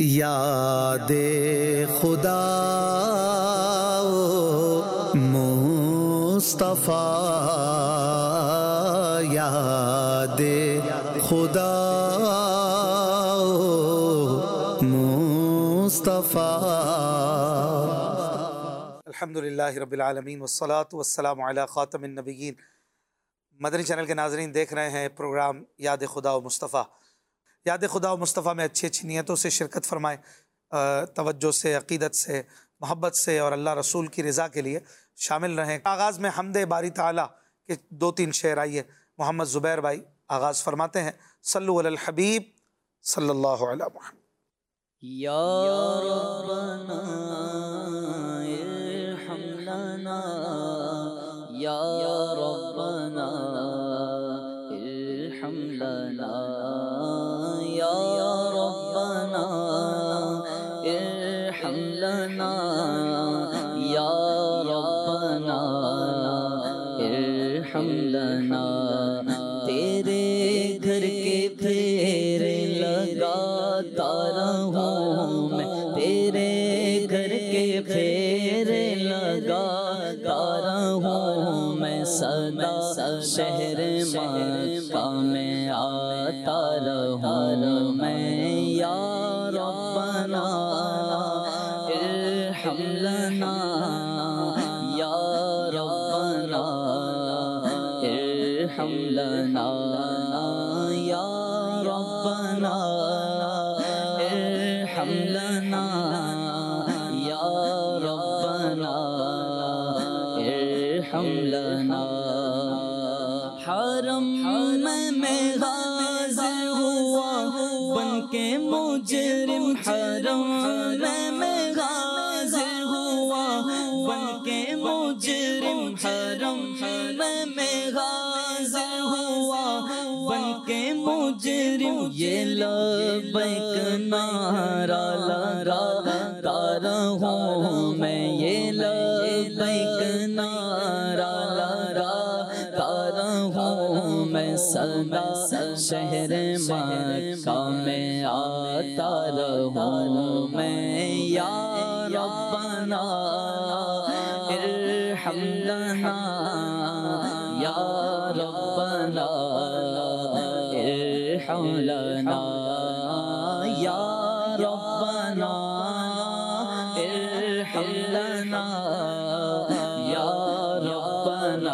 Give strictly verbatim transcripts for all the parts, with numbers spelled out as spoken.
یاد خدا مصطفیٰ، یاد خدا مصطفیٰ۔ الحمدللہ رب العالمین والصلاة والسلام علی خاتم النبیین۔ مدنی چینل کے ناظرین دیکھ رہے ہیں پروگرام یاد خدا و مصطفیٰ۔ یاد خدا و مصطفیٰ میں اچھی اچھی نیتوں سے شرکت فرمائیں، توجہ سے، عقیدت سے، محبت سے اور اللہ رسول کی رضا کے لیے شامل رہیں۔ آغاز میں حمد باری تعالیٰ کے دو تین شعر آئیے محمد زبیر بھائی آغاز فرماتے ہیں۔ صلو علی الحبیب صلی اللہ علیہ محمد۔ یا ربنا ارحم لنا، یا ربنا ارحم لنا، یا ربنا ارحم لنا، یا ربنا ارحم لنا۔ تیرے گھر کے پھیرے لگاتا رہوں میں، تیرے گھر کے پھیرے لگاتا رہوں میں، سدا شہر مکہ میں آتا رہوں میں۔ یا ربنا ارحم لنا، یا ربنا ارحم لنا، یا ربنا ارحم لنا، یا ربنا ارحم لنا۔ حرم میں حاضر ہوا بن کے مجرم، حرم میں حاضر ہوا بن کے مجرم، حرم میں حاضر ہوا بن کے مجرم۔ یہ لبیک نعرہ لگاتا رہوں میں، یہ لبیک نعرہ لگاتا رہوں میں، سدا شہر مکہ میں آتا رہوں میں۔ یا ربنا ارحم لنا، یا ربنا ارحم لنا، یا ربنا ارحم لنا، یا ربنا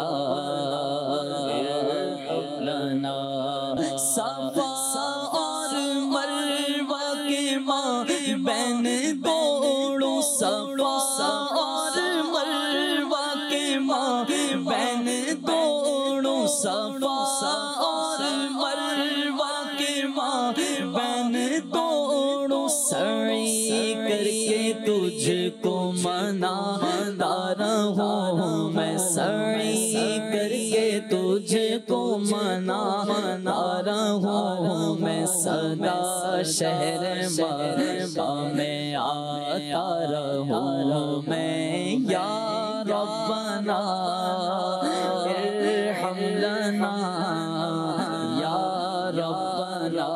ارحم لنا۔ صفا اور مروہ کے مابین دوڑوں، صفا اور مروہ کے مابین دوڑوں، صفا اور مروہ کے مابین دوڑوں، سعی کر کے تجھ کو مناتا رہوں میں، سعی کر کے تجھ کو مناتا رہوں میں، سدا شہر مکہ میں آتا رہوں میں۔ یا ربنا ارحم لنا، یا ربنا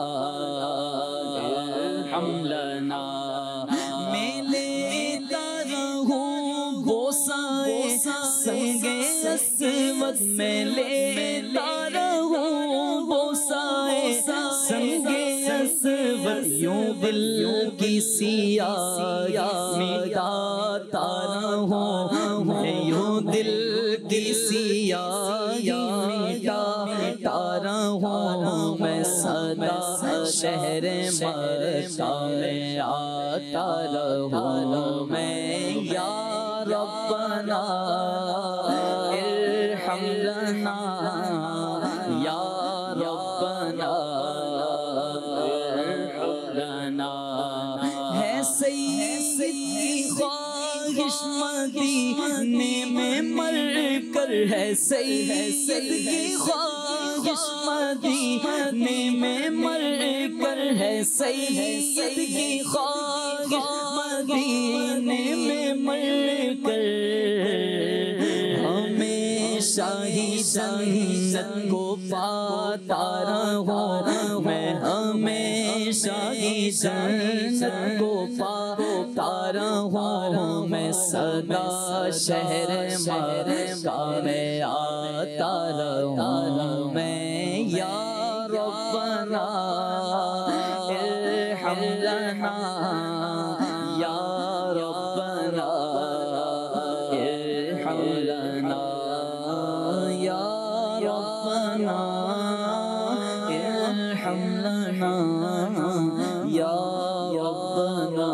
ارحم لنا۔ میں لیتا رہوں بوسائے سنگ اسود، میں لیتا رہوں بوسائے سنگ اسود، یوں دل کی سیاہی مٹاتا رہوں میں، یوں دل کی سیاہی مٹاتا رہوں میں، سدا شہر مکہ میں آتا رہوں میں۔ یا ربنا ارحم لنا، یا ربنا ارحم لنا۔ ہے سیدی خواہش مدینے میں مر کر، ہے سیدی خواہش مدینے میں مر کر، ہے سیدی خواہش مدینے میں مر کر، ہمیشہ شاہی جنت کو پاتا رہوں، میں ہمیشہ ہی جنت کو پاتا رہوں، میں سدا شہر مکہ میں آتا رہوں، میں یا ربنا ارحم لنا یا ربنا ارحم لنا یا ربنا ارحم لنا یا ربنا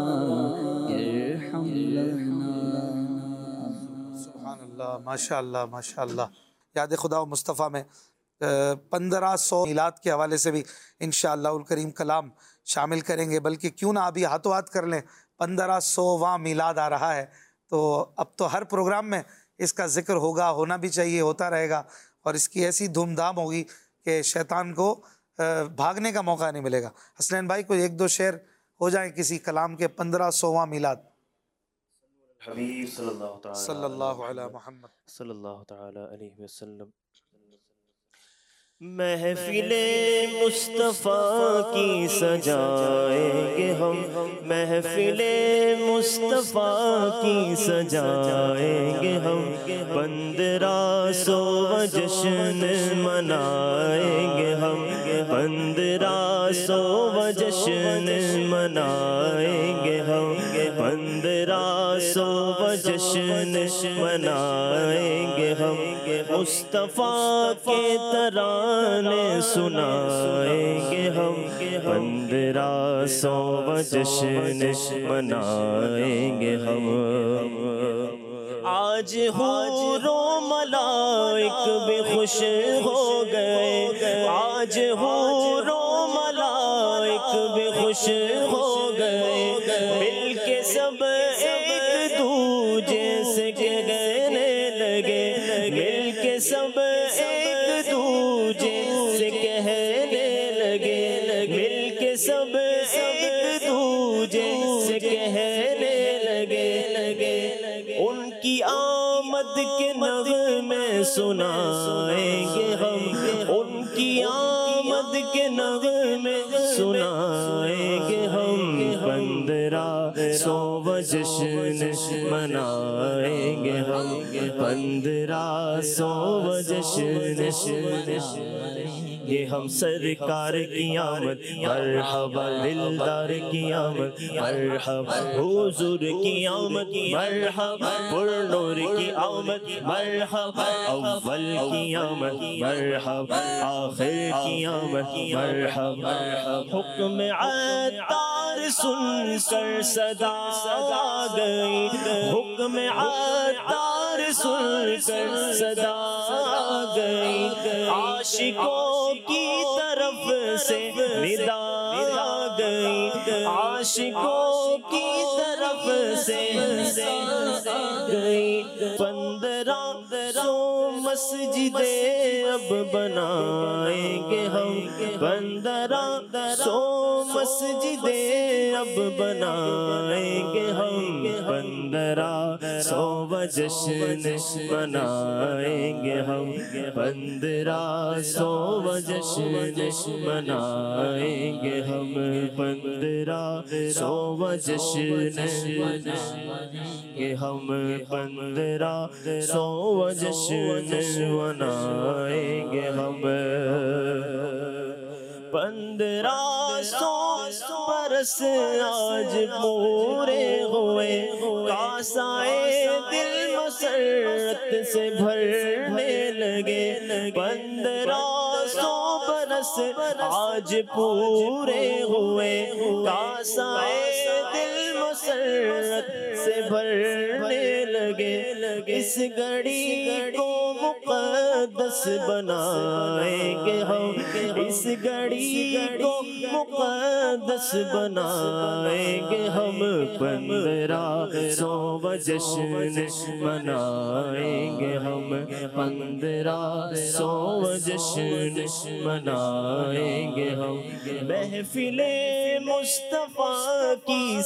ارحم لنا۔ سبحان اللہ، ماشاء اللہ ماشاء اللہ۔ یاد خدا و مصطفیٰ میں پندرہ سو میلاد کے حوالے سے بھی انشاءاللہ الکریم کلام شامل کریں گے، بلکہ کیوں نہ ابھی ہاتھوں ہاتھ کر لیں، پندرہ سوواں میلاد آ رہا ہے، تو اب تو ہر پروگرام میں اس کا ذکر ہوگا، ہونا بھی چاہیے، ہوتا رہے گا، اور اس کی ایسی دھوم دھام ہوگی کہ شیطان کو بھاگنے کا موقع نہیں ملے گا۔ حسنین بھائی کوئی ایک دو شعر ہو جائیں کسی کلام کے پندرہ سوواں میلاد۔ حبیب صلی اللہ تعالی صلی اللہ علیہ محمد صلی اللہ تعالی علیہ وسلم۔ محفل مصطفیٰ کی سجائیں گے ہم، محفل مصطفیٰ کی سجائیں گے ہم، پندرہ سو جشن منائیں گے ہم، پندرہ سو جشن منائیں گے ہم، پندرہ سو جشن منائیں گے ہم، مصطفیٰ کے ترانے سنائیں گے ہم، پندرہ سو جشن منائیں گے ہم۔ آج حور و ملائک بھی خوش ہو گئے، آج حور و ملائک بھی خوش ہو گئے، مل کے سب ایک دوجے سے کہنے لگے، مل کے سب ایک دوجے سے کہنے لگے، مل کے سب ایک دوجے سے کہنے لگے، ان کی آمد کے نغمے سنائیں گے ہم، ان کی آمد کے نغمے سنائیں گے ہم، پندرہ سو جشن منائیں گے ہم، پندرہ سو جشن یہ ہم سرکار کی آمد، مرحبا دلدار کی آمد، مرحبا حضور کی آمد، مرحبا پر نور کی آمد، مرحبا اول کی آمد، مرحبا آخر کی آمد، مرحبا حکم عطار سن کر صدا آ گئی، حکم عطار سن کر صدا آ گئی، عاشقوں کی طرف سے ندا آ گئی، عاشقوں کی طرف سے ندا آ گئی، پندرہ سو مسجدیں اب بنائیں گے ہم، پندرہ سو مسجدیں اب بنائیں گے ہم، پندرہ سو جشن منائیں گے ہم، پندرہ سو جشن منائیں گے ہم، پندرہ سو جشن منائیں گے ہم، پندرہ سو جشن منائیں گے ہم، پندرہ سو برس آج پورے ہوئے، کاسائے دل مسرت سے بھرنے لگے، پندرہ سو برس آج پورے ہوئے، کاسائے دل مسرت سے بھرنے لگے، اس گھڑی کو مقدس بنائیں گے ہم، اس گھڑی کو مقدس بنائیں گے ہم، پندرہ سو جشن منائیں گے ہم، پندرہ سو جشن منائیں گے ہم، محفل مصطفیٰ کی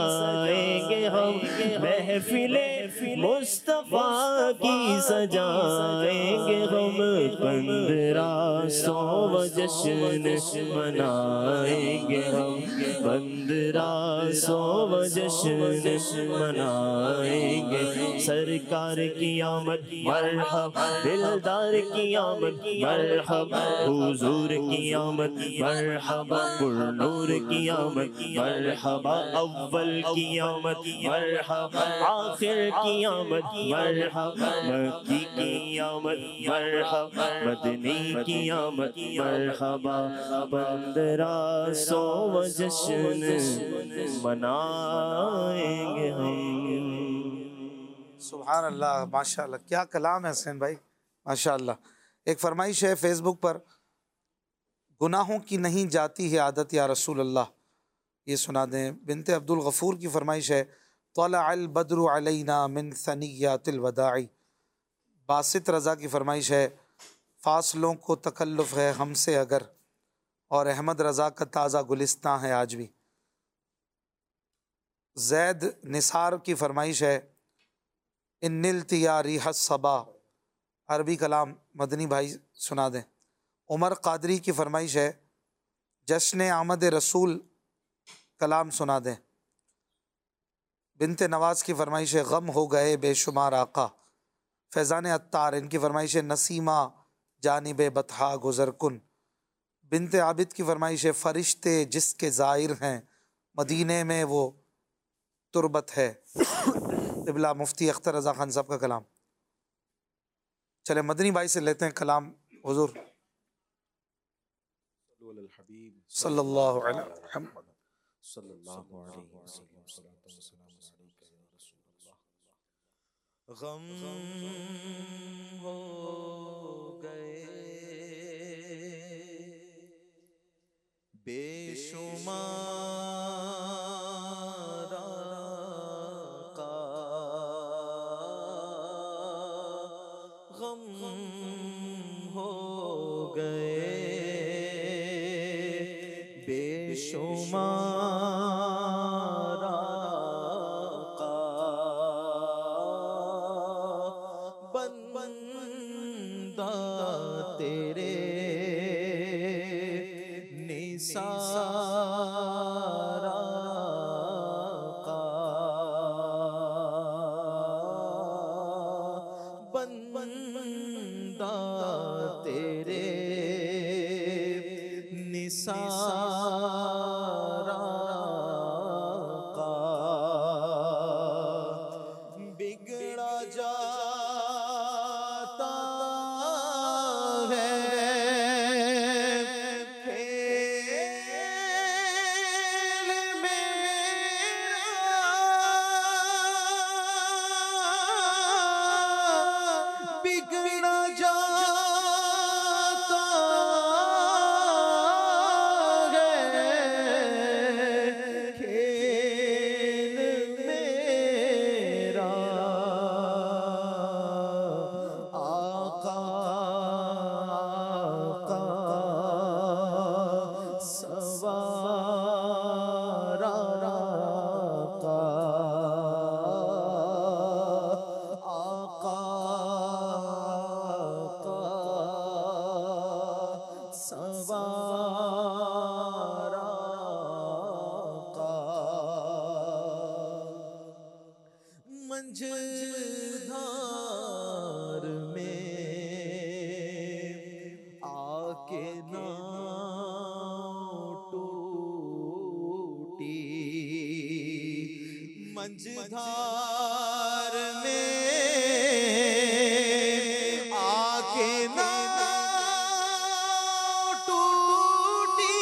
سجائیں گے ہم، محفل مصطفیٰ کی سجائیں سجائیں گے ہم پندرہ سو جشن منائیں گے ہم پندرہ سو جشن منائیں گے سرکار کی آمد مرحبا دلدار کی آمد مرحبا حضور کی آمد مرحبا پر نور کی آمد مرحبا اول کی آمد مرحبا آخر کی آمد مرحبا مکی کی آمد مرحبا مدنی کی آمد مرحبا پندرہ سو جشن منائیں گے ہم۔ سبحان اللہ، ماشاء اللہ، کیا کلام ہے حسین بھائی، ماشاء اللہ۔ ایک فرمائش ہے فیس بک پر، گناہوں کی نہیں جاتی ہے عادت یا رسول اللہ، یہ سنا دیں۔ بنت عبد الغفور کی فرمائش ہے، طلع البدر علینا من ثنیات الوداع۔ باسط رضا کی فرمائش ہے، فاصلوں کو تکلف ہے ہم سے اگر، اور احمد رضا کا تازہ گلستاں ہے آج بھی۔ زید نثار کی فرمائش ہے، ان نلت یا ریح الصبا، عربی کلام مدنی بھائی سنا دیں۔ عمر قادری کی فرمائش ہے، جشن آمد رسول کلام سنا دیں۔ بنت نواز کی فرمائش ہے، غم ہو گئے بے شمار آقا۔ فیضان عطار ان کی فرمائش ہے، نسیمہ جانب بطحا گزر کن۔ بنت عابد کی فرمائش ہے، فرشتے جس کے زائر ہیں مدینے میں وہ تربت ہے۔ قبلہ مفتی اختر رضا خان صاحب کا کلام۔ چلے مدنی بھائی سے لیتے ہیں کلام حضور صلی اللہ علیہ وسلم۔ صلی اللہ علیہ وسلم۔ غم ہو گئے بے شمار آقا، غم ہو گئے بے شمار آقا، بندہ تیرے نثار آقا، بندہ تیرے نثار آقا، بگڑا جاتا ہے کھیل میرا، بگڑا جاتا ہے کھیل میرا، آقا آقا سوار آقا، آقا آقا سوار آقا، منجھدار میں آ کے ناؤ ٹوٹی، منجھدار میں آ کے ناؤ ٹوٹی،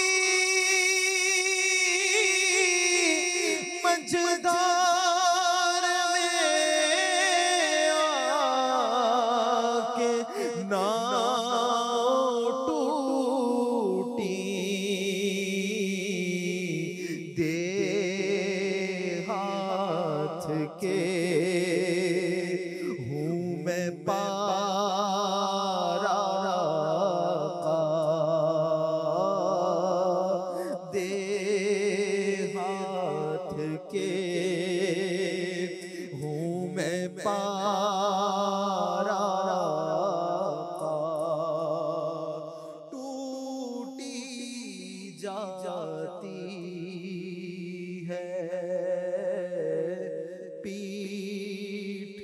منجھدار میں آ کے ناؤ ٹوٹی، دے ہاتھ کے ہوں میں پار آقا، دے ہاتھ کے پیٹھ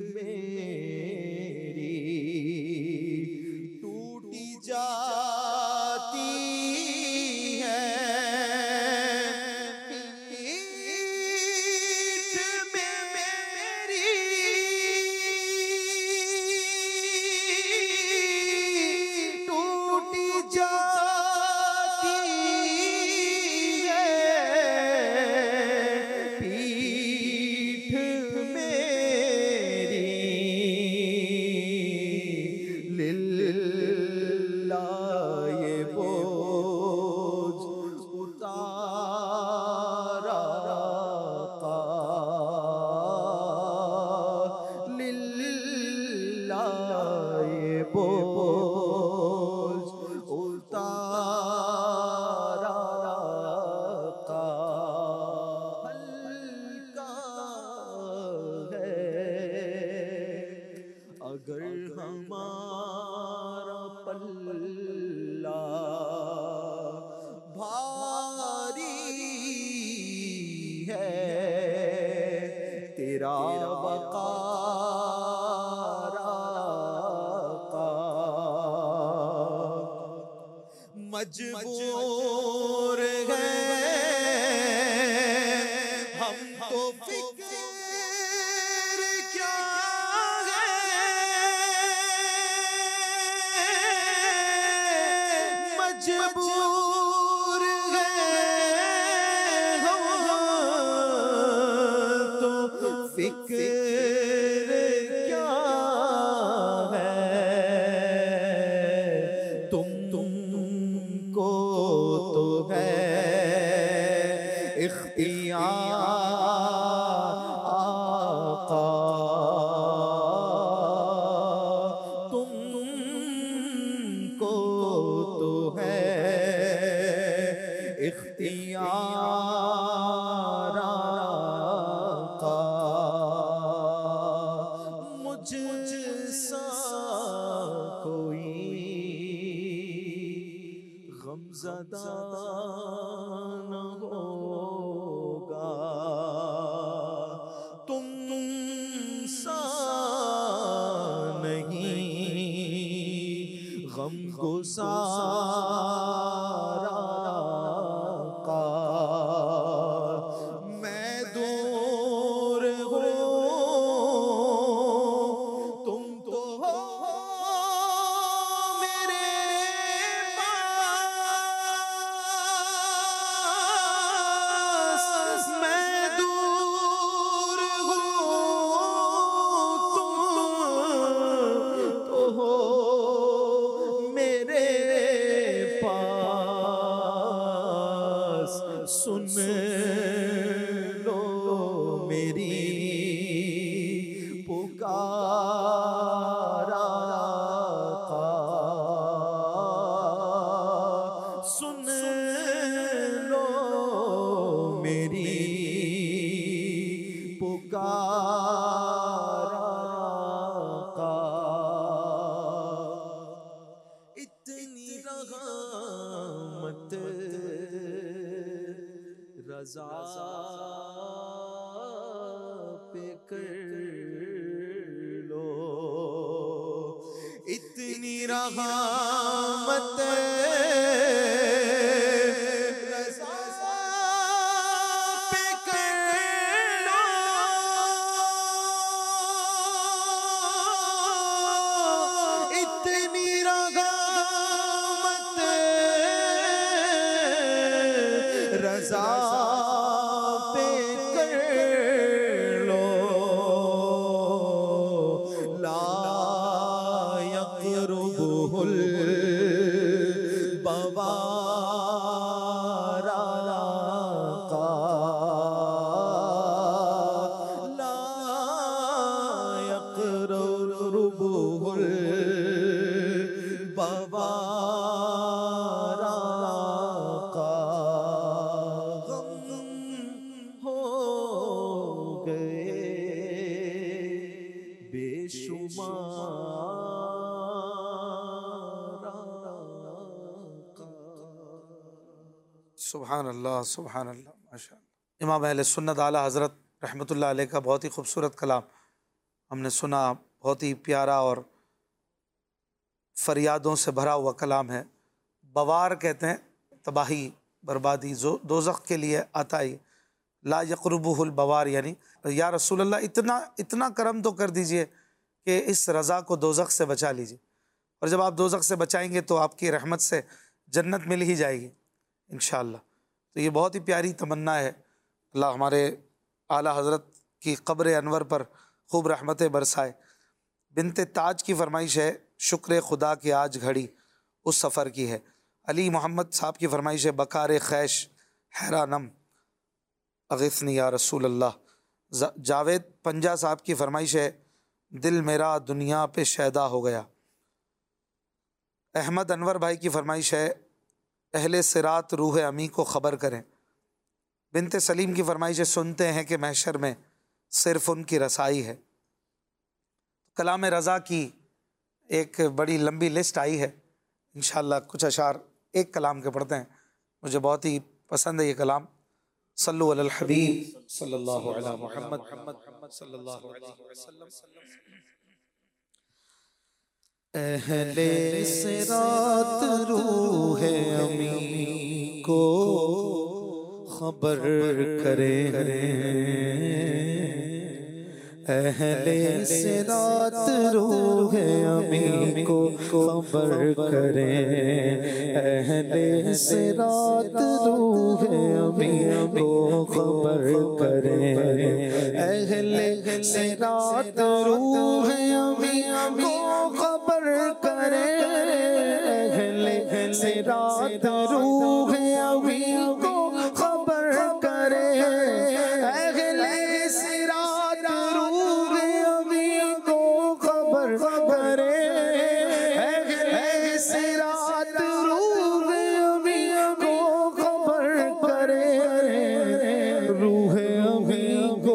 میری ٹوٹی جاتی ہے پیٹھ میں میری ٹوٹی جاتی ہے پیٹھ میری للہ یہ بوجھ اتارا آقا للہ یہ بوجھ اتارا آقا ہلکا ہے اگر ہمارا پلہ بھاری ہے تیرا وقار آقا مجبور ہیں ہم تو فکر کیا ہے مجبور ہیں ہم تو فکر کیا ہے تم تم کو تو ہے اختیار آقا تم کو تو ہے اختیار آقا مجھ سا کوئی غمزدہ نہ ہوگا تم سا نہیں غم گسار آقا میں دور ہوں تم تو ہو میرے پاس میں دور ہوں تم تو ہو میرے پاس سن لو میری پکار آقا سن لو میری پکار آقا اتنی رحمت رضا پہ کر لو اتنی رحمت رضا پہ کر لو اتنی رحمت رضا پہ کر لو لا يقربه البوار آقا لا يقربه البوار آقا غم ہو گئے بے شمار آقا سبحان اللہ سبحان اللہ ماشاء اللہ. امام اہل سنت اعلیٰ حضرت رحمۃ اللہ علیہ کا بہت ہی خوبصورت کلام ہم نے سنا، بہت ہی پیارا اور فریادوں سے بھرا ہوا کلام ہے۔ بوار کہتے ہیں تباہی، بربادی، دوزخ کے لیے آتا ہی، لا یقربہ البوار، یعنی یا رسول اللہ اتنا اتنا کرم تو کر دیجئے کہ اس رضا کو دوزخ سے بچا لیجئے، اور جب آپ دوزخ سے بچائیں گے تو آپ کی رحمت سے جنت مل ہی جائے گی انشاءاللہ۔ تو یہ بہت ہی پیاری تمنا ہے، اللہ ہمارے اعلیٰ حضرت کی قبر انور پر خوب رحمتیں برسائے۔ بنت تاج کی فرمائش ہے، شکر خدا کہ آج گھڑی اس سفر کی ہے۔ علی محمد صاحب کی فرمائش ہے، بکار خیش حیرانم اغثنی یا رسول اللہ۔ جاوید پنجا صاحب کی فرمائش ہے، دل میرا دنیا پہ شیدا ہو گیا۔ احمد انور بھائی کی فرمائش ہے، اہل صراط روح امی کو خبر کریں۔ بنت سلیم کی فرمائش ہے، سنتے ہیں کہ محشر میں صرف ان کی رسائی ہے۔ کلام رضا کی ایک بڑی لمبی لسٹ آئی ہے، انشاءاللہ کچھ اشعار ایک کلام کے پڑھتے ہیں، مجھے بہت ہی پسند ہے یہ کلام۔ صلو علی الحبیب صلی اللہ علی محمد صلی اللہ علیہ وسلم۔ اہل صراط روح امی کو خبر کرے، اہل صراط روح امی کو خبر کرے، اہل صراط روح امی کو خبر کرے، اہل صراط روح امی کو خبر کرے، اہل صراط روح امی کو خبر کرے، اہل صراط روح امی کو خبر کرے، اہل صراط روح امی کو خبر کرے، روح امی کو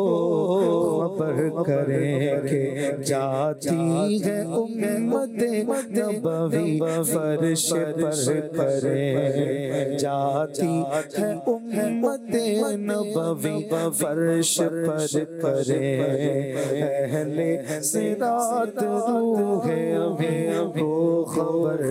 خبر کرے کہ جاتی ہے امت نبوی فرش پر کرے، جاتی ہے امت نبوی فرش پر کرے، اہل صراط روح امی کو خبر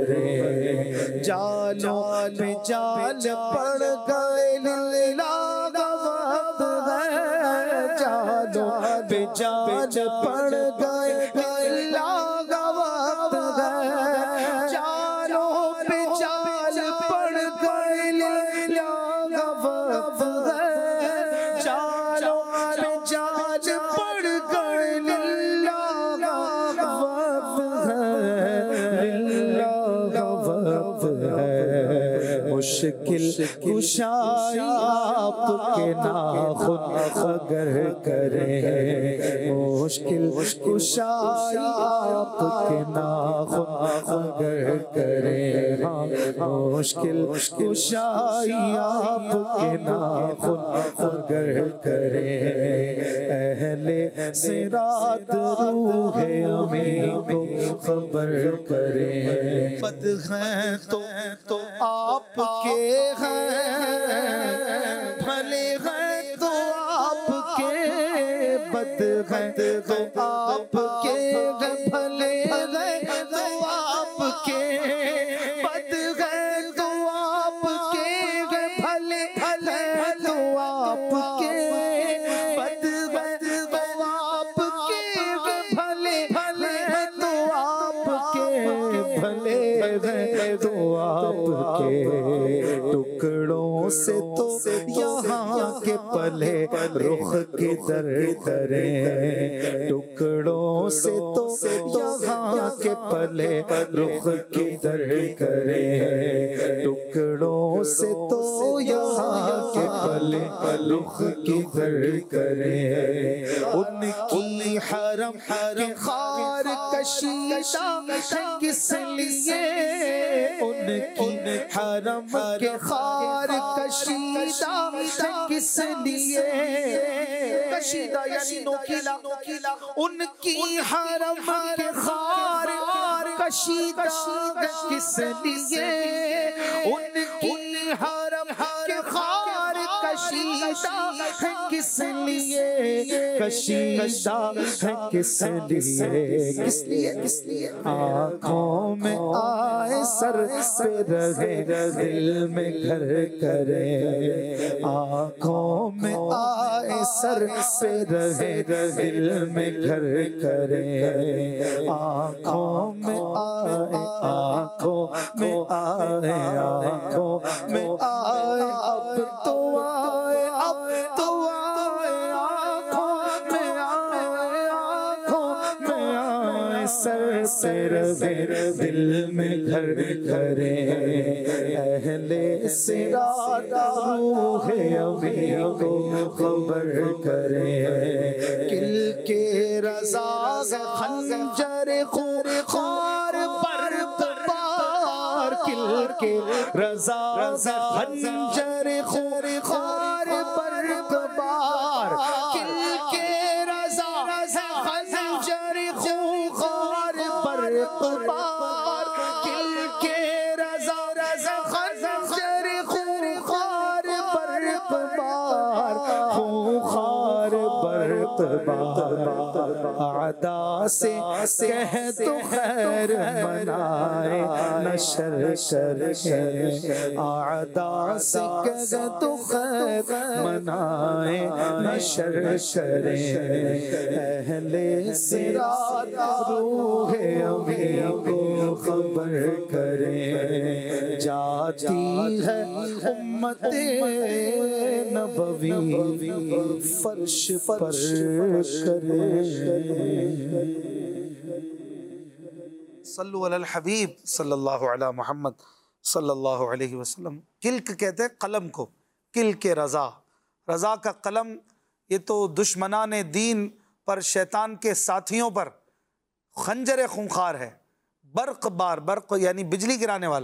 کرے، جالوں پہ جال پڑ گئے لیلا کا وقت ہے، جالوں پہ جال پڑ گئے لیلا کا وقت ہے، جالوں پہ جال پڑ گئے لیلا کا وقت ہے، جالوں پہ جال پڑ گئے لیلا کا وقت ہے، لیلا کا وقت ہے، مشکل کشائی آپ کے ناخن اگر کریں، مشکل کشائی آپ کے ناخن اگر کریں، مشکل کشائی آپ کے ناخن اگر کریں، اہل صراط روح امی کو خبر کریں، بد ہیں تو تو آپ کے ہیں، بھلے ہیں تو آپ کے، بد ہیں تو آپ کے ہیں، بھلے ہیں تو آپ کے، بد ہیں تو آپ کے ہیں، بھلے ہیں تو آپ کے، بد ہیں تو آپ کے ہیں، بھلے ہیں تو آپ کے، بھلے ہیں تو آپ کے، ٹکڑوں سے تو یہاں کے پلے رخ کدھر کریں، ٹکڑوں سے تو یہاں کے پلے رخ کدھر کریں، ٹکڑوں سے تو یہاں کے پلے رخ کدھر کریں، ان کی حرم کے خار کشیدہ کس لیے، ان کی حرم کے خار کشیدہ کس لیے، کشیدہ یعنی نوکیلا، ان کی حرم کے خار کشیدہ کس لیے، ان کی حرم کے خار کشیدہ ہے کس لیے کشیدہ ہے کس لیے کس لیے کس لیے آنکھوں میں آئے سر پہ رہے دل میں گھر کرے آنکھوں میں آئے سر پہ رہے دل میں گھر کرے آنکھوں میں آئے آنکھوں میں آئے آنکھوں میں آئے اب تو آئے اب تو آئے آنکھوں میں آئے آنکھوں میں آئے سر سے رہے دل میں گھر کرے اہل صراط روح ابھی کو خبر کرے کل کے رضا خنجر خور خار پر پار کل کے رضا خنجر خور خار پر پار کل کے رضا خنجر خور خار پر پار کل کے رضا خنجر خور خار پر پار خون خار برق بار اعدا سے کہہ تو خیر منائے نشر کرے اعدا سے کہہ تو خیر منائے نشر کرے اہل صراط روح ابھی کو خبر کرے جاتی ہے امت نبوی فرش پر کرے صلو علی الحبیب صلی اللہ علی محمد صلی اللہ علیہ وسلم. کلک کہتے ہیں قلم کو، کلک رضا، رضا کا قلم. یہ تو دشمنان دین پر، شیطان کے ساتھیوں پر خنجر خونخوار ہے، برق بار، برق یعنی بجلی گرانے والا،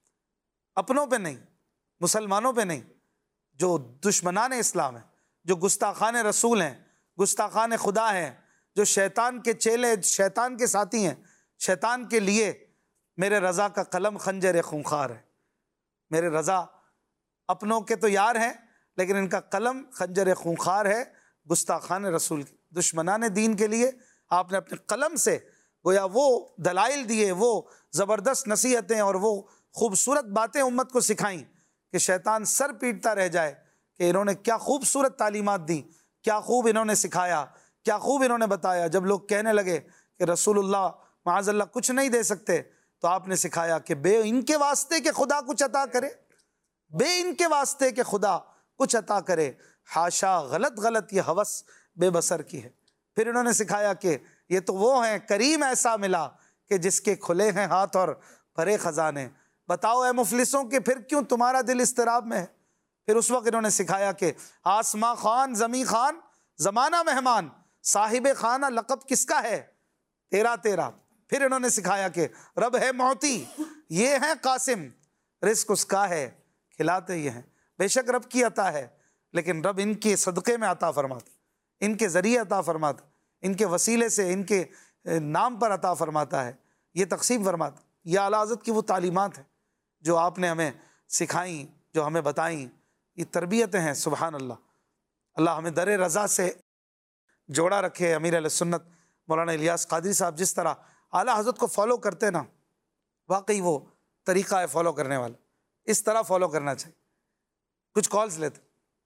اپنوں پہ نہیں، مسلمانوں پہ نہیں، جو دشمنان اسلام ہیں، جو گستاخان رسول ہیں، گستاخان خدا ہیں، جو شیطان کے چیلے، شیطان کے ساتھی ہیں. شیطان کے لیے میرے رضا کا قلم خنجر خونخوار ہے. میرے رضا اپنوں کے تو یار ہیں، لیکن ان کا قلم خنجر خونخوار ہے گستاخان رسول کی. دشمنان دین کے لیے آپ نے اپنے قلم سے گویا وہ دلائل دیے، وہ زبردست نصیحتیں اور وہ خوبصورت باتیں امت کو سکھائیں کہ شیطان سر پیٹتا رہ جائے کہ انہوں نے کیا خوبصورت تعلیمات دی، کیا خوب انہوں نے سکھایا، کیا خوب انہوں نے بتایا. جب لوگ کہنے لگے کہ رسول اللہ معاذ اللہ کچھ نہیں دے سکتے، تو آپ نے سکھایا کہ بے ان کے واسطے کہ خدا کچھ عطا کرے، بے ان کے واسطے کہ خدا کچھ عطا کرے. حاشا، غلط غلط یہ ہوس بے بسر کی ہے. پھر انہوں نے سکھایا کہ یہ تو وہ ہیں کریم ایسا ملا کہ جس کے کھلے ہیں ہاتھ اور بھرے خزانے. بتاؤ اے مفلسوں کہ پھر کیوں تمہارا دل اضطراب میں ہے. پھر اس وقت انہوں نے سکھایا کہ آسماں خان زمیں خان زمانہ مہمان، صاحب خانہ لقب کس کا ہے، تیرا تیرا. پھر انہوں نے سکھایا کہ رب ہے معطی، یہ ہے قاسم، رزق اس کا ہے، کھلاتے یہ ہیں. بے شک رب کی عطا ہے، لیکن رب ان کے صدقے میں عطا فرماتا، ان کے ذریعے عطا فرماتا، ان کے وسیلے سے، ان کے نام پر عطا فرماتا ہے، یہ تقسیم فرماتا. یہ اعلیٰ حضرت کی وہ تعلیمات ہیں جو آپ نے ہمیں سکھائیں، جو ہمیں بتائیں. یہ تربیتیں ہیں. سبحان اللہ. اللہ ہمیں در رضا سے جوڑا رکھے. امیر علیہ سنت مولانا الیاس قادری صاحب جس طرح اعلیٰ حضرت کو فالو کرتے نا، واقعی وہ طریقہ ہے فالو کرنے والا، اس طرح فالو کرنا چاہیے. کچھ کالز لیتے.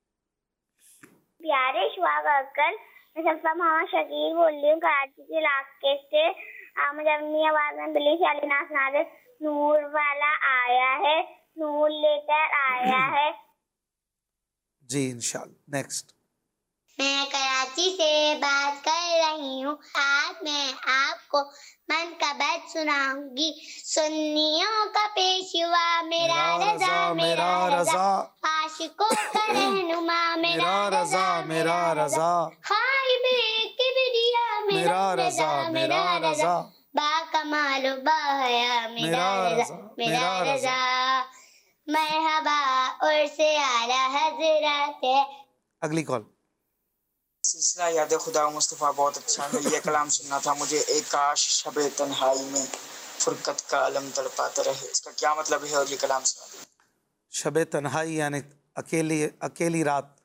پیارے شعاع کل میں صفا محمد شکیل بول رہی ہوں کراچی کے علاقے سے. مجھے اپنی آواز میں بلی شالی ناس نادر نور والا آیا ہے، نور لے کر آیا ہے. جی انشاءاللہ. نیکسٹ. میں کراچی سے بات کر رہی ہوں. آج میں آپ کو من کا بیت سناؤں گی. سنیوں کا پیشوا میرا رضا، میرا رضا، عاشقوں کا رہنما میرا رضا، میرا رضا، خائب کبریا میرا رضا، میرا رضا، با کمال و با حیا میرا رضا، میرا رضا. مرحبا عرس اعلیٰ حضرت. اگلی کال. سلسلہ یاد خدا و مصطفیٰ بہت اچھا ہے. یہ کلام سننا تھا مجھے. ایک کاش شب تنہائی میں فرقت کا علم تڑپاتا رہے. اس کا کیا مطلب ہے اور یہ کلام سنا دیں. شب تنہائی یعنی اکیلی اکیلی رات،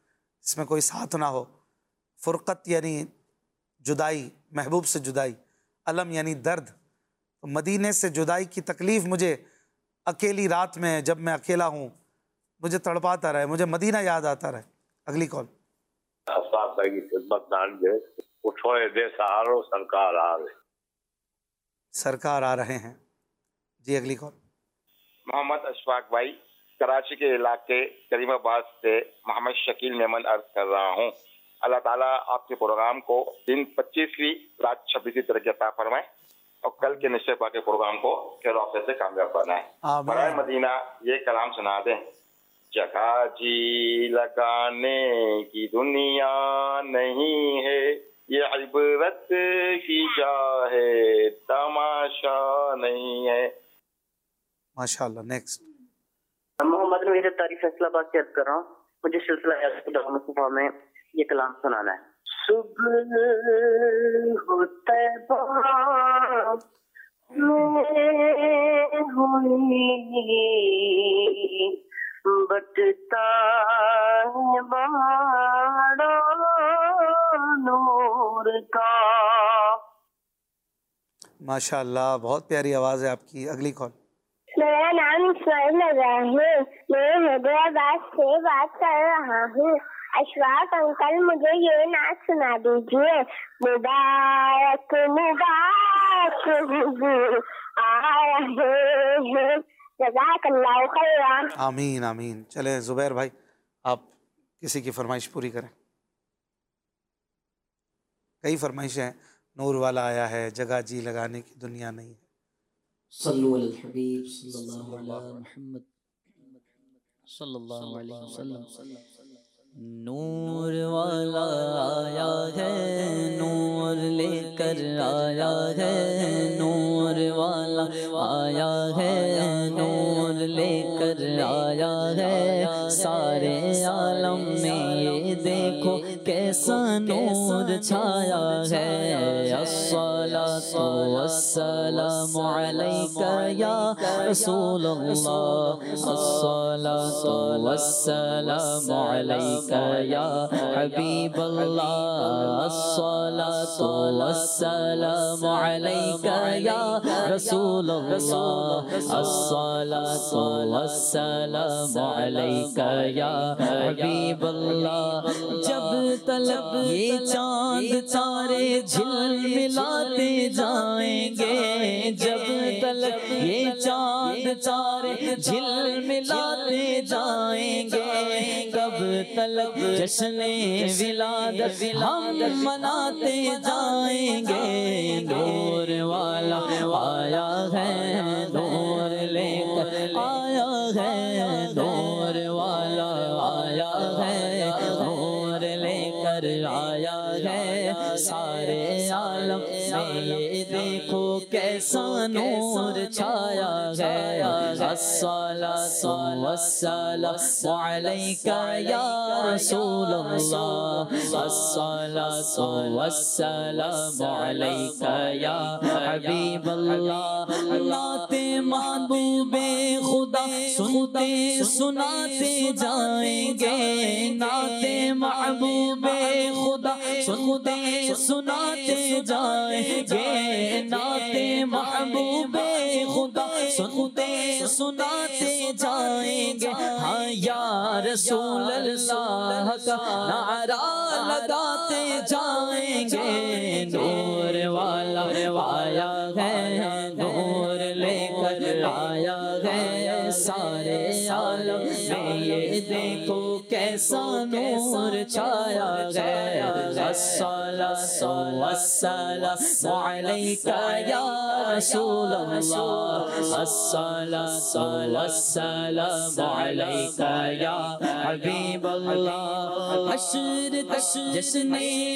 اس میں کوئی ساتھ نہ ہو. فرقت یعنی جدائی، محبوب سے جدائی. علم یعنی درد. تو مدینے سے جدائی کی تکلیف مجھے اکیلی رات میں جب میں اکیلا ہوں مجھے تڑپاتا رہے، مجھے مدینہ یاد آتا رہے. اگلی کال. اشفاق بھائی کی خدمت نان دے اٹھوئے دے سہارو سرکار آ رہے سرکار آ رہے ہیں. جی اگلی کال. محمد اشفاق بھائی کراچی کے علاقے کریم آباد سے محمد شکیل میمن عرض کر رہا ہوں. اللہ تعالیٰ آپ کے پروگرام کو دن پچیسویں رات چھبیسویں ترقی عطا فرمائے اور کل کے نشے پا کے پروگرام کو خیر وافیت سے کامیاب بنائے. برائے مدینہ یہ کلام سنا دیں. جگہ جی لگانے کی دنیا نہیں ہے، یہ عبرت کی جا ہے، تماشا نہیں ہے. ماشاء اللہ. نیکسٹ. محمد نویر تاریخ فیصلہ آباد سے عرض کر رہا ہوں. مجھے سلسلہ یاد خدا مصطفیٰ میں یہ کلام سنانا ہے. صبح ہو طیبہ میں ہوئی بٹتا ہے باڑا نور کا. ماشاء اللہ بہت پیاری آواز ہے آپ کی. اگلی کال. میرا نام اسماعیل ہے، میں حیدرآباد سے بات کر رہا ہوں. اشفاق انکل مجھے یہ نعت سنا دیجیے. مبارک مبارک حضور آ رہے ہیں. جزاک اللہ خیرا. آمین آمین. چلے زبیر بھائی آپ کسی کی فرمائش پوری کریں. کئی فرمائشیں ہیں. نور والا آیا ہے، جگہ جی لگانے کی دنیا نہیں ہے. صلو علی الحبیب صلی اللہ علیہ محمد صلی اللہ علیہ وسلم. نور والا آیا ہے، نور لے کر آیا ہے. نور والا آیا ہے، نور لے کر آیا ہے. سارے عالم میں یہ دیکھو کیسا نور چھایا ہے. الصلاۃ والسلام علیک یا رسول اللہ. الصلاۃ والسلام علیک یا حبیب اللہ. الصلاۃ والسلام علیک یا رسول اللہ. الصلاۃ والسلام علیک یا حبیب اللہ. جب طلب یہ چاند تارے جھل ملاتے جائیں گے، جب تلک یہ چاند تارے جھل ملاتے جائیں گے، کب تلک جشن ولادت ہم مناتے جائیں گے. نور والا آیا ہے، نور لے کر آیا ہے. نور والا آیا ہے، نور لے کر آیا ہے. سارے عالم میں یہ دیکھو کیسا نور چھایا ہے. الصلاۃ والسلام علیک یا رسول اللہ. الصلاۃ والسلام علیک یا حبیب اللہ. نعت محبوب خدا سنتے سناتے جائیں گے. نعت محبوب خدا سنتے سناتے جائیں گے. نعت محبوب خدا سنتے سناتے جائیں گے. ہاں یا رسول اللہ کا نعرہ لگاتے جائیں گے. نور والا آیا ہے، نور لے کر آیا ہے. سارے عالم میں یہ دیکھو کیسا نور چھایا ہے. الصلاۃ والسلام علیک یا رسول اللہ. الصلاۃ والسلام علیک یا حبیب اللہ. حشر تک جشن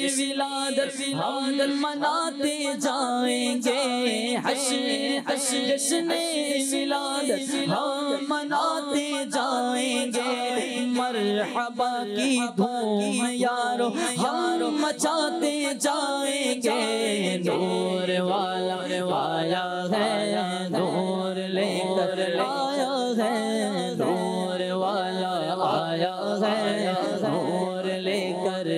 ولادت ہم مناتے جائیں گے. حشر تک جشن ولادت ہم مناتے جائیں گے. مرحبا کی دھوم یارو ہم مچاتے جائیں گے. نور والا آیا ہے، نور لے کر آیا ہے. نور والا آیا ہے، نور لے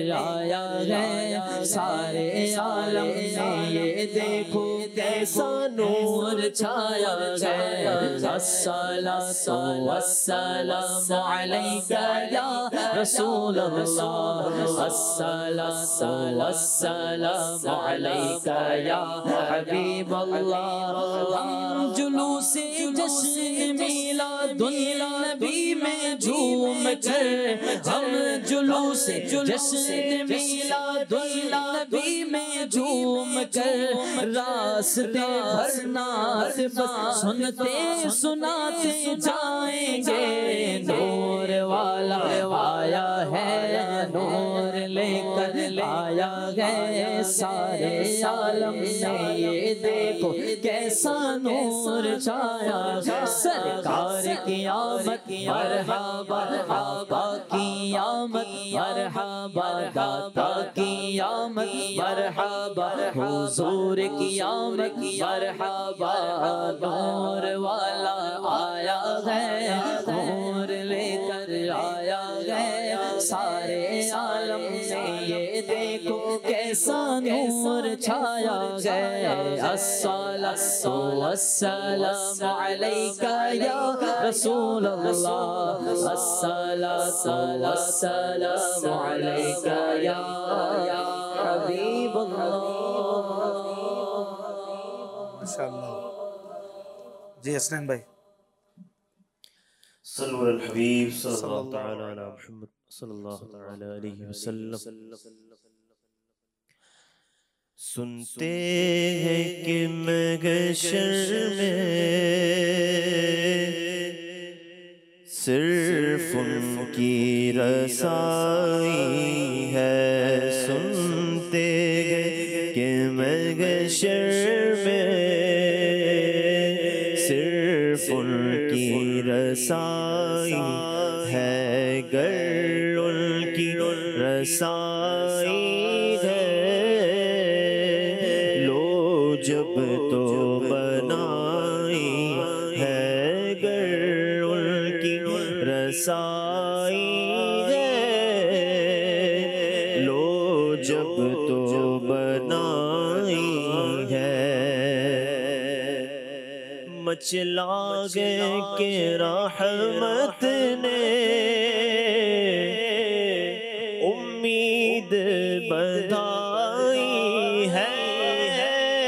آیا ہے سارے عالم میں، یہ دیکھو کیسا نور چھایا ہے۔ الصلاۃ والسلام علیک یا رسول اللہ، الصلاۃ والسلام علیک یا حبیب اللہ۔ ہم جلوس جشن میلاد النبی میں جھوم کر، ہم جلوس جشن میلاد النبی میں جھوم کر، راستے بھر نعت سنتے سناتے جائیں گے۔ نور والا آیا ہے، نور لے کر آیا ہے سارے عالم میں، یہ دیکھو کیسا نور چھایا ہے۔ سرکار کی آمد مرحبا، آقا کی آمد مرحبا، داتا کی آمد مرحبا، حضور کی آمد مرحبا۔ نور والا آیا ہے، نور لے کر آیا ہے سارے عالم میں، یہ دیکھو کیسا نور چھایا ہے۔ الصلاۃ والسلام علیک یا رسول اللہ، الصلاۃ والسلام علیک یا حبیب اللہ۔ ماشاءاللہ۔ جی حسنین بھائی، صلو علی الحبیب صلی اللہ تعالی علی محمد صلی اللہ تعالی علیہ وسلم۔ سنتے ہیں کہ محشر میں صرف ان کی رسائی ہے، سنتے ہیں کہ محشر میں صرف ان کی رسائی ہے، گر ان کی رسائی ہے، لو جب تو بنائی ہے، گر ان کی رسائی ہے، لو جب تو بنائی ہے۔ مچلا گئے کہ رحمت نے امید بدھائی ہے،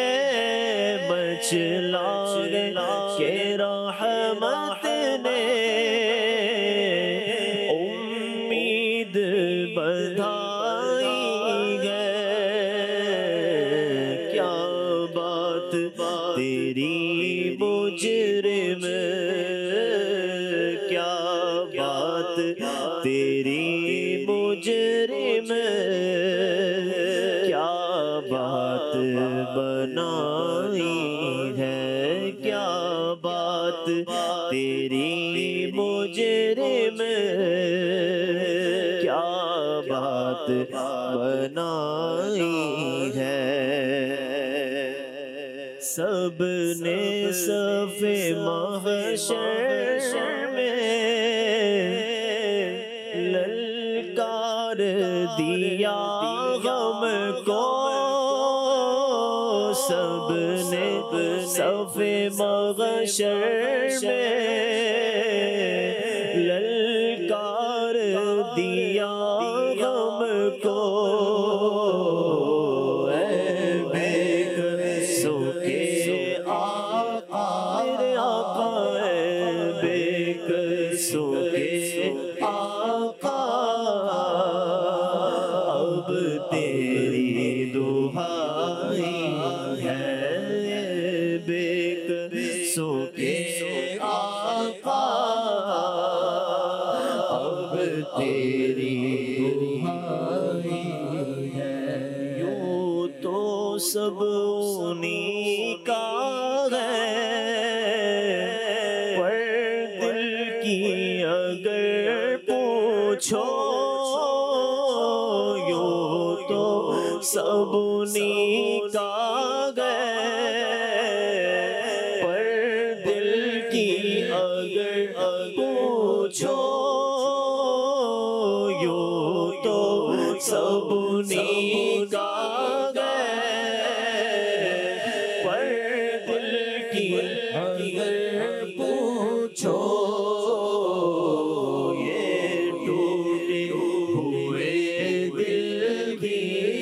مچلا گئے کہ رحمت نے امید بدھائی ہے۔ کیا بات تیری مجرم، کیا بات تیری مجرم، کیا بات بنائی ہے، کیا بات تیری مجرم، کیا بات بنائی ہے۔ سب نے صف محشر میں للکار دیا غم کو، سب نے صف محشر میں للکار دیا غم کو، اے بے قصوں کے آقا، میرے آقا اے بے قصوں کے آقا، اب تیری دہائی ہے، بے قصوں کے آقا، اب تیری دہائی ہے۔ یوں تو سب انہی کا ہے، پر دل کی اگر پوچھو، یوں تو سب انہی کا ہے، پر دل کی اگر پوچھو، یوں تو سب انہی کا پر دل کی اگر پوچھو یہ ٹوٹے ہوئے دل کی،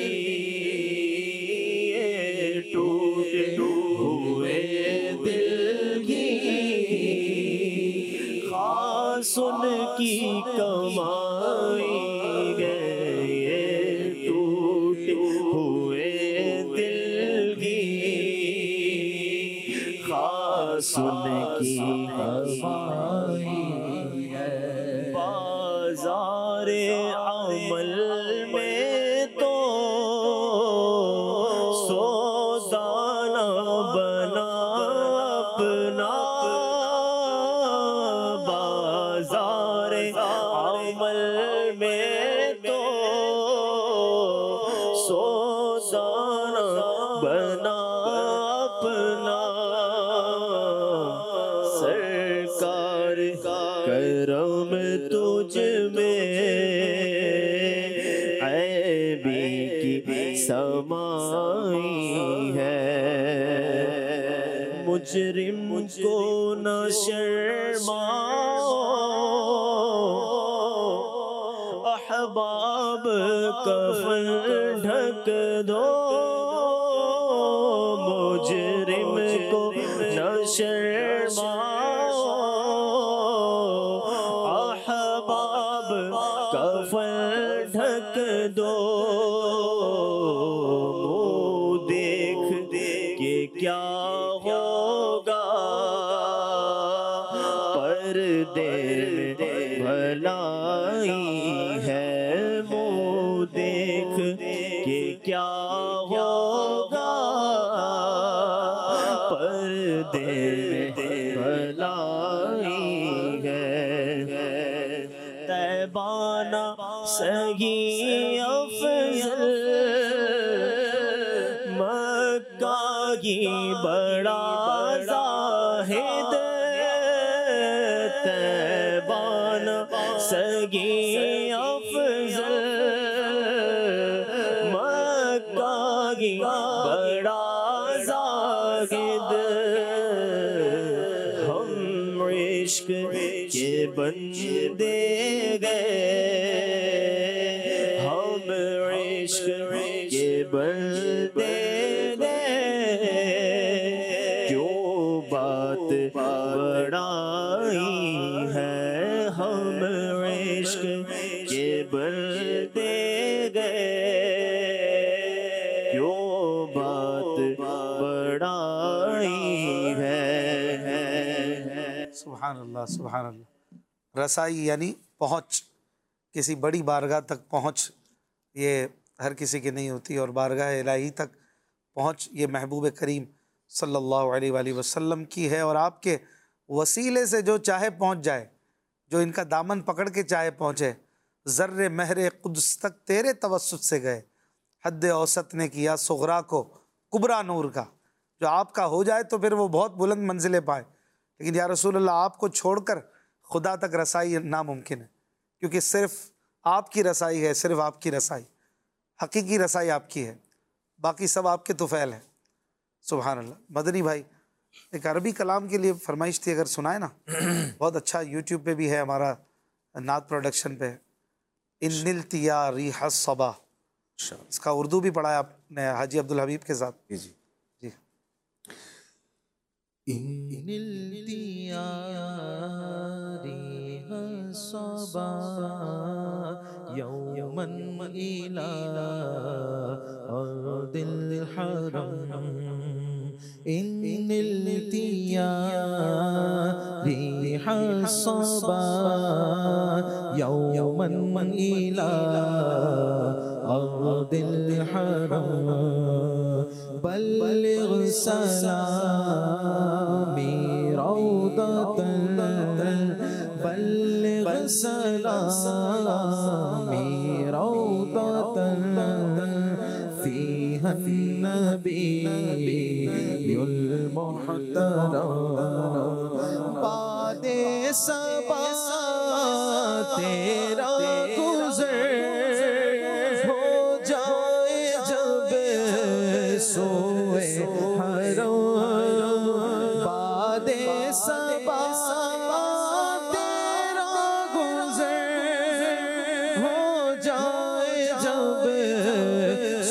یہ ٹوٹے ہوئے دل کی خاص ان کی کمائی گئے، یہ ٹوٹے ہوئے دل کی خاص ان کی کمائی ہے۔ بازار عمل میں تو سودانا بنا اپنا، بازار عمل میں تو سودانا بنا اپنا، سرکار کرم تجھ میں عیبی کی سمائی ہے، مجرم کو نہ شرماؤ، احباب کفن ڈھک دو، مجرم کو نہ شرماؤ، احباب کفن ڈھک دو، منہ دیکھ کے کیا ہوگا پردے میں بھلائی ہے، منہ دیکھ کے کیا ہوگا پردے میں بھلائی ہے، تیبانہ سہی افضل مکہ کی بڑا زاہد، تیبانہ سہی افضل مکہ کی بڑا زاہد، ہم عشق کے بندے گئے، ہم عشق کے بندے گئے، کیوں بات بڑائی ہے، ہم عشق کے بندے گئے، کیوں بات بڑائی ہے۔ سبحان اللہ سبحان اللہ۔ رسائی یعنی پہنچ، کسی بڑی بارگاہ تک پہنچ یہ ہر کسی کی نہیں ہوتی، اور بارگاہ الہی تک پہنچ یہ محبوب کریم صلی اللہ علیہ وآلہ وسلم کی ہے، اور آپ کے وسیلے سے جو چاہے پہنچ جائے، جو ان کا دامن پکڑ کے چاہے پہنچے، ذر مہر قدس تک تیرے توسط سے گئے، حد اوسط نے کیا صغرا کو کبرا نور کا، جو آپ کا ہو جائے تو پھر وہ بہت بلند منزلیں پائے، لیکن یا رسول اللہ آپ کو چھوڑ کر خدا تک رسائی ناممکن ہے، کیونکہ صرف آپ کی رسائی ہے، صرف آپ کی رسائی، حقیقی رسائی آپ کی ہے، باقی سب آپ کے طفیل ہیں۔ سبحان اللہ۔ مدنی بھائی ایک عربی کلام کے لیے فرمائش تھی، اگر سنائے نا، بہت اچھا یوٹیوب پہ بھی ہے ہمارا، نعت پروڈکشن پہ، ان نلتیا ریح الصبا، اس کا اردو بھی پڑھا ہے آپ نے حاجی عبدالحبیب کے ساتھ۔ جی جی ان نلتیا ریح الصبا یوما الى ارض الحرم، ان نلتیا ریح الصبا یوما الى ارض الحرم، بلغ سلامي روضة، بلغ سلامي روضة فيها النبي المحترم، بعد صبا تیرا گزر ہو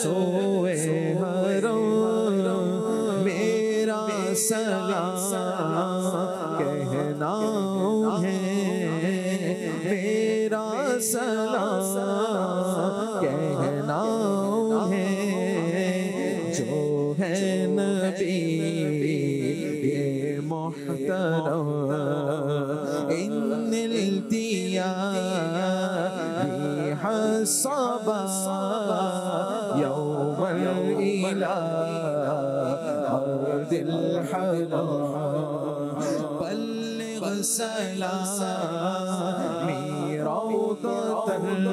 سوئے حرم میرا سلام کہنا ہے، میرا سلام کہنا ہے، جو ہے نبی یہ محترم ان التیا حسبا یوم الإلہ ارض الحرم بلغ سلامی روضة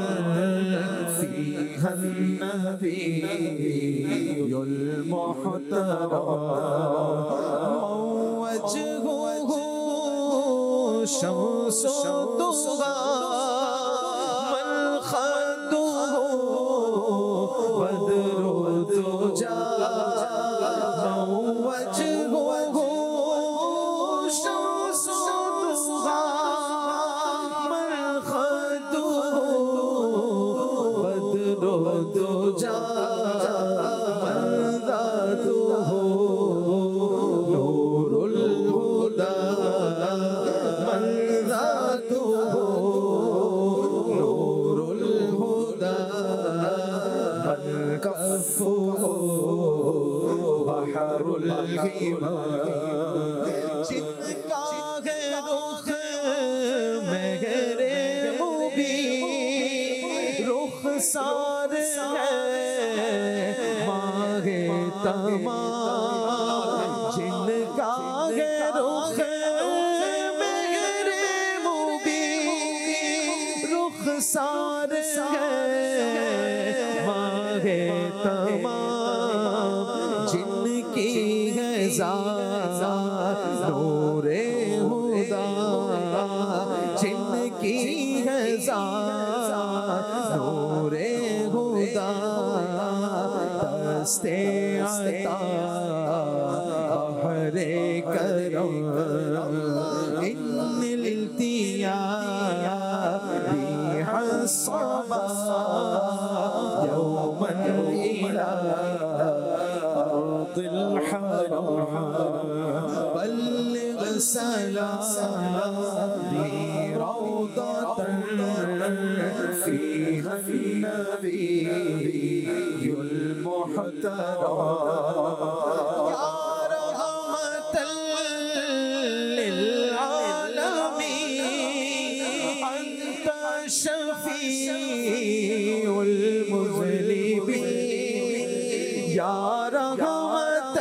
فيها النبي المحترم وجهه شمس الضحى من خده بدر الدجى وجهه شمس الضحى من خده بدر الدجى من ذاته نور الهدى من ذاته نور الهدى من كفه بحر الهمم جن کا ہے رخ مہر مبین رخ سار ہے ماہ تمام جن کا ہے رخ مہر مبین رخ سار ہے ماہ تمام جن کی ہے ذات نور ہدا جن کی ہے ذات نور ہدا دست عطا بحر کرم ان الالتیا ریح الصبا یوم الإلہ ارض الحرم بلغ سلامی روضة فيها النبي المحترم يا رحمة للعالمين أنت شفيع المذنبين يا رحمة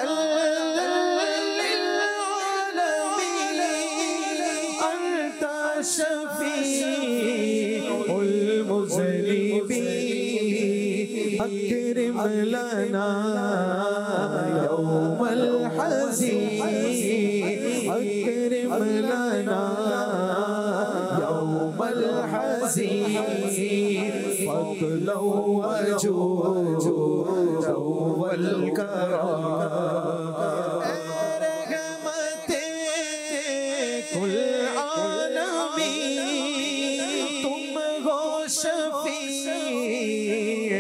للعالمين أنت شفيع المذنبين أكرم لنا يوم الحزين أكرم لنا يوم الحزين فضلا وجودا والكرم رحمت كل عالمين تم ہو شفیع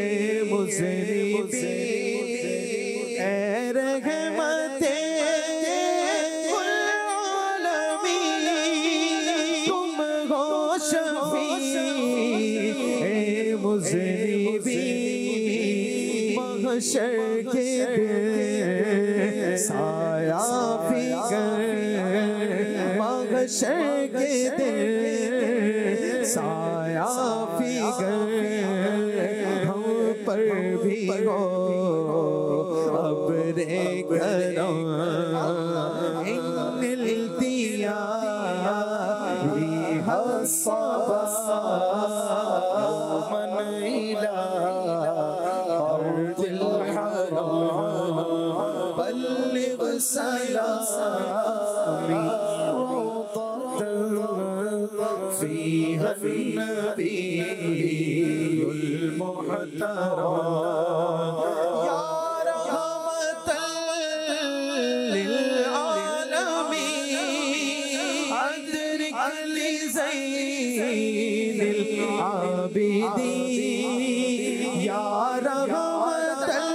مذنبین اے رحمت کل عالمین تم ہو شفیع مذنبین محشر کے دن سایہ فکر محشر کے دن سایہ فکر ہم پر بھی ہو ابر کرم ان الالتیا ریح الصبا من إلى أرض الحرم بلغ سلامي روضة فيها النبي المحترم يا رحمة للعالمين أدرك لزين العابدين يا رحمة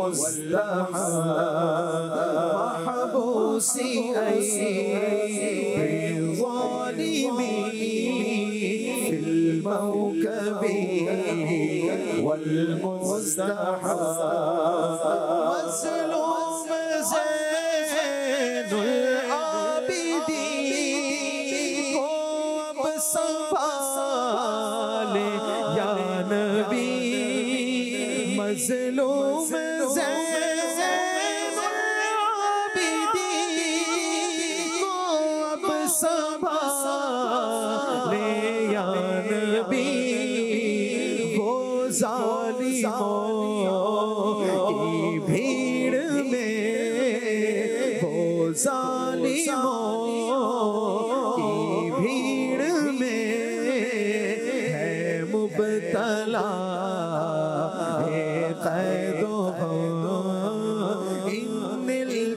محبوسی ظالمی فی الموکب والمزدحم مظلوم زین العابدین کو اب سنبھالے یا نبی مظلوم زین العابدین کو اب سنبھالے یا نبی وہ ظالموں کی بھیڑ میں وہ ظالموں کی بھیڑ میں ہے مبتلا ہے قید و غم ان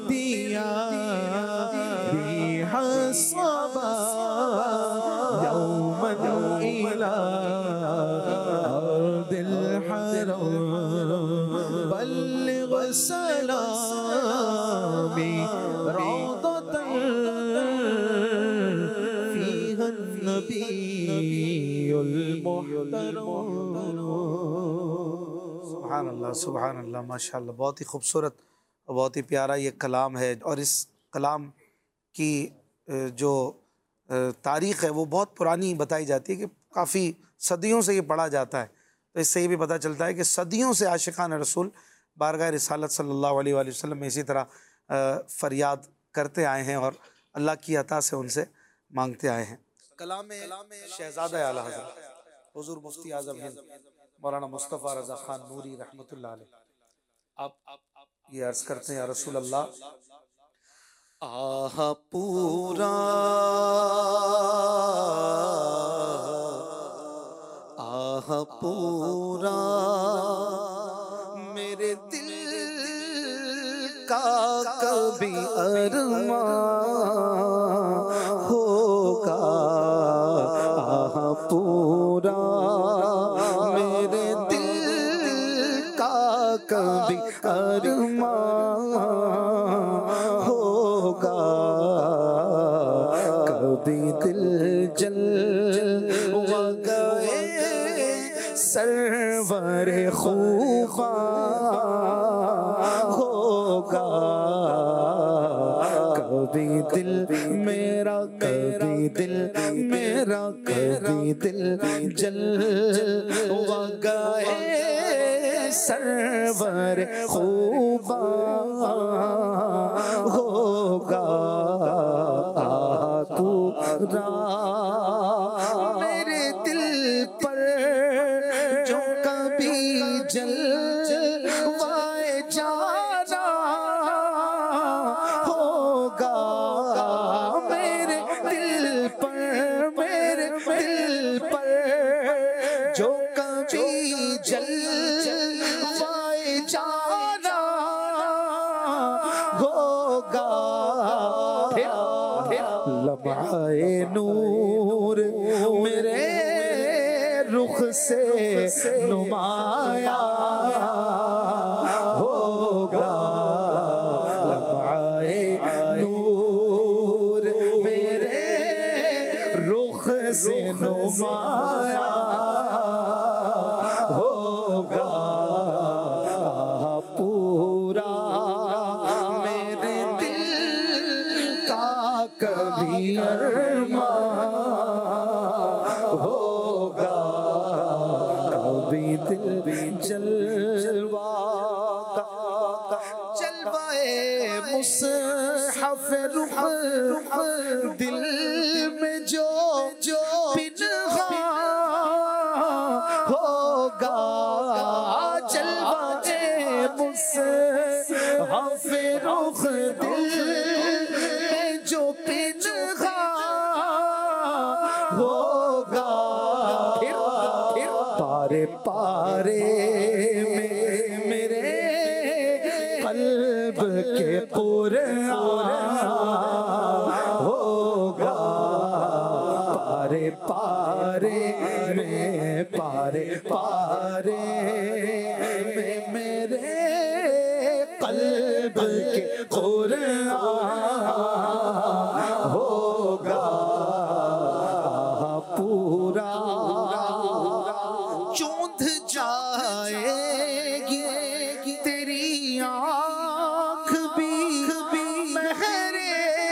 التیاح الصبا یوما الى ارض الحرم بلغ سلامی روضة فيها النبي المحترم. سبحان اللہ سبحان اللہ ماشاءاللہ، بہت ہی خوبصورت اور بہت ہی پیارا یہ کلام ہے، اور اس کلام کی جو تاریخ ہے وہ بہت پرانی بتائی جاتی ہے کہ کافی صدیوں سے یہ پڑھا جاتا ہے. تو اس سے یہ بھی پتہ چلتا ہے کہ صدیوں سے عاشقان رسول بارگاہ رسالت صلی اللہ علیہ وآلہ وسلم میں اسی طرح فریاد کرتے آئے ہیں اور اللہ کی عطا سے ان سے مانگتے آئے ہیں. کلام شہزادہ اعلیٰ حضرت حضور مفتی اعظم ہند مولانا مصطفیٰ رضا خان نوری رحمۃ اللہ علیہ، آپ یہ عرض کرتے ہیں یا رسول اللہ. آہ پورا آہ پورا میرے دل کا کبھی ارمان ہوگا. آہ پورا میرے دل کا کبھی ارمان ہوگا. کبھی دل جل گئے سرور خوباں ہوگا. کبھی دل میرا کبھی دل میرا کبھی دل جل گئے سرور خوباں ہوگا. پورا میرے دل پر جو کبھی جلوائے جانا ہوگا. میرے دل پر میرے دل پر جو کبھی جلوائے جانا ہوگا. لمحہ نور میرے رخ سے نمایاں ہوگا. لمحہ نور میرے رخ سے نمایاں ہوگا. پورا میرے دل کا کبھی ارمان ہوگا. کبھی دل جلوہ جلوائے مصحف رخ دل میں جو جو پنہاں ہوگا. جلوائے مصحف رخ دل میں جو پنہاں ہوگا. پارے پارے میں میرے قلب کے قرآن ہوگا. پارے پارے میں پارے پارے میں میرے قلب کے قرآن ہوگا پورا چوندھ جائے گی تیری آنکھ بھی مہرے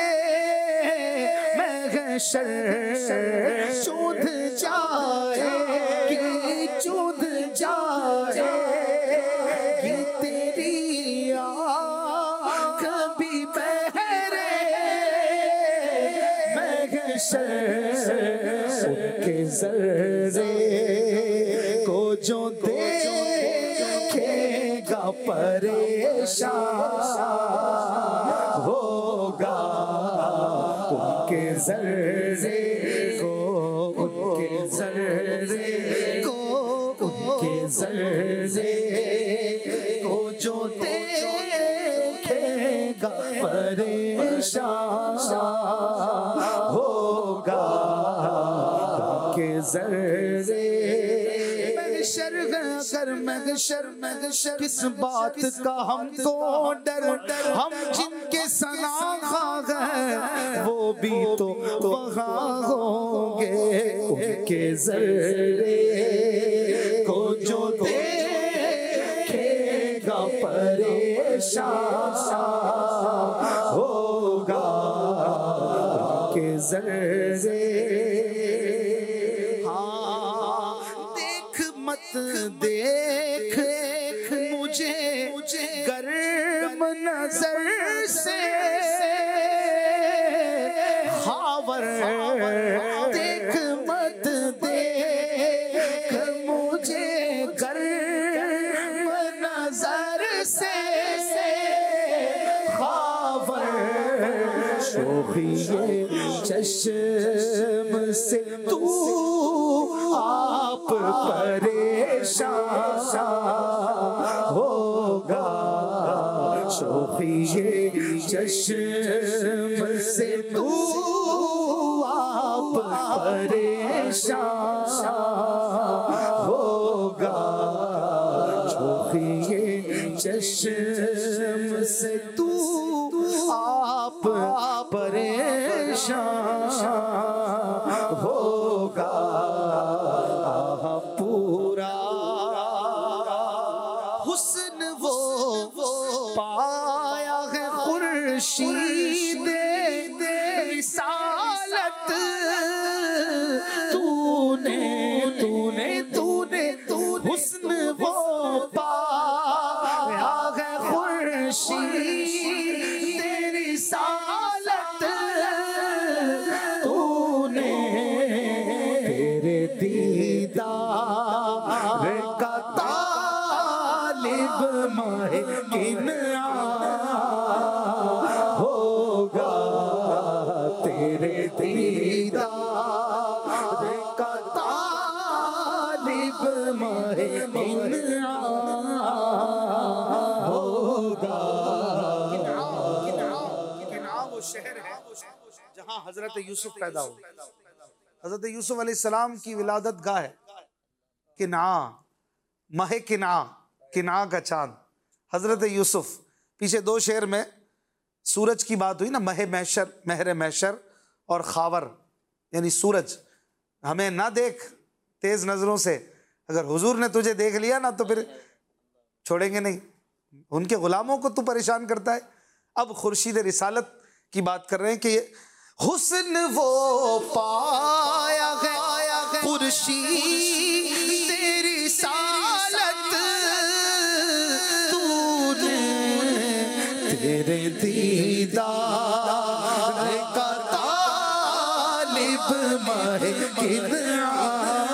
محشر چوندھ جائے گی چوندھ جائے گی تیری آنکھ بھی مہرے محشر کے ذرے کو جو دیکھے گا پریشان ہوگا ان کے ذرے کو ان کے ذرے کو ان کے ذرے کو جو دیکھے گا پریشان ہوگا کے ذرے محشر اگر محشر محشر کس بات کا ہم کو ڈر ہم جن کے سناخا ہیں وہ بھی تو وہاں ہوں گے ان کے ذرے کو جو دیکھے گا پریشان ہوگا ان کے ذرے دیکھ مجھے گرم نظر سے خاور دیکھ مت دیکھ مجھے گرم نظر سے خاور شوخی چشم سے تو آپ پریشان ہوگا شوخی چشم سے تو آپ پریشان ہوگا شوخی چشم سے تو آپ پریشان ہوگا پورا حسن وہ پایا ہے خورشید رسالت تو نے تو نے تو نے حسن وہ پایا ہے خورشید رسالت تو نے تیرے دیدار کا طالب ماہ کنعان ہوگا تیرے دیدار کا طالب ماہ کنعان ہوگا کنعان وہ شہر ہے جہاں حضرت یوسف پیدا ہوئے حضرت یوسف علیہ السلام کی ولادت گاہ ہے کنعان ماہ کنعان کنعان کا چاند حضرت یوسف پیچھے دو شعر میں سورج کی بات ہوئی نا مہ محشر مہر محشر اور خاور یعنی سورج ہمیں نہ دیکھ تیز نظروں سے اگر حضور نے تجھے دیکھ لیا نا تو پھر چھوڑیں گے نہیں ان کے غلاموں کو تو پریشان کرتا ہے اب خورشید رسالت کی بات کر رہے ہیں کہ یہ حسن وہ پایا ہے خورشید رسالت تو نے تیرے دیدار کا طالب ماہ کنعان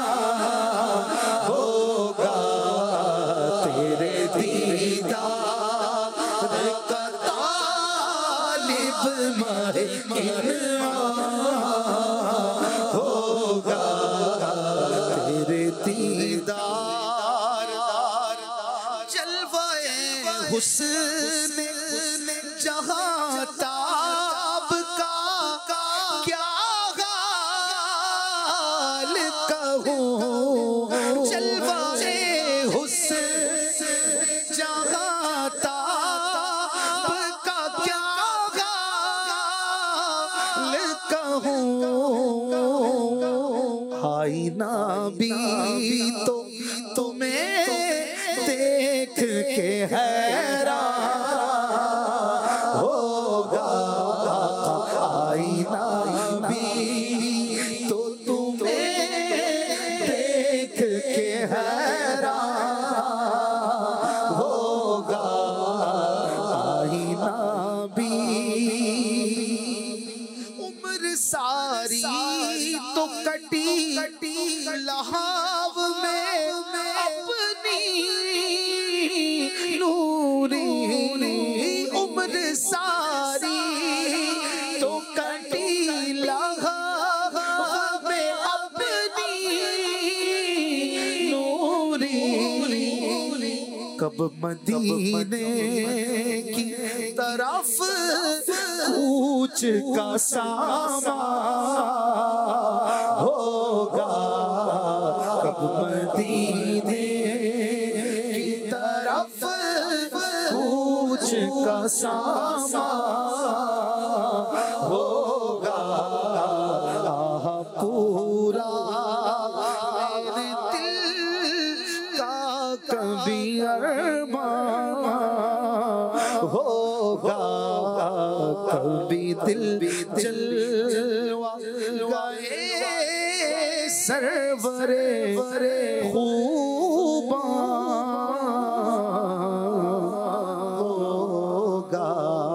ہوگا تیرے دیدار کا طالب ماہ کنعان ہوگا تیرے دیدار جلوہ حسن جہاں تاب کا کیا حال کہوں جلوہ حسن جہاں تاب آئینہ بھی تو تمہیں دیکھ کے حیران ہوگا، آئینہ بھی تو تمہیں دیکھ کے حیران ہوگا، آئینہ بھی عمر ساری تو کٹی لہاو میں اپنی نوری، عمر ساری تو کٹی لہاو میں اپنی نوری، کب مدینے کی طرف کوچ کا سامان ہوگا، کب مدینے کی طرف کوچ کا سامان ہوگا، پورا میرے دل کا کبھی ارمان ہوگا، کبھی دل جلوہ گئے سرورے خوباں ہوگا۔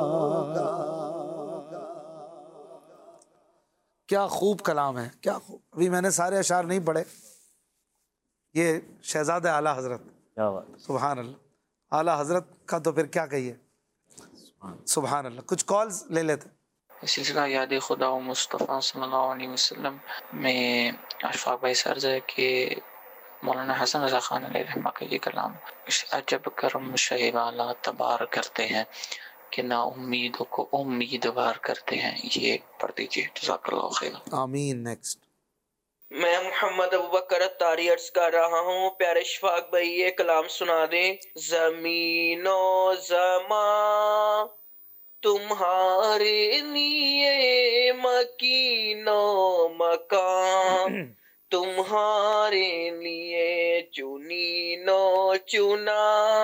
کیا خوب کلام ہے، کیا خوب۔ ابھی میں نے سارے اشعار نہیں پڑھے، یہ شہزادہ اعلیٰ حضرت، کیا بات، سبحان اللہ، اعلیٰ حضرت کا تو پھر کیا کہیے، سبحان اللہ۔ کچھ کالز لے لیتے۔ سلسلہ یاد خدا و مصطفیٰ صلی اللہ علیہ وسلم میں اشفاق بھائی سے عرض ہے کہ مولانا حسن رضا خان علیہ رحمہ کا یہ کلام عجب کرم شہ والا تبار کرتے ہیں کہ نا امیدوں کو امیدوار کرتے ہیں، یہ پڑھ دیجیے، جزاک اللہ خیر۔ آمین۔ نیکسٹ۔ میں محمد ابوبکر اتاری عرض کر رہا ہوں، پیارے اشفاق بھائی یہ کلام سنا دیں۔ زمین و زمان تمہارے لیے مکین و مکان، تمہارے لیے چنین و چنا،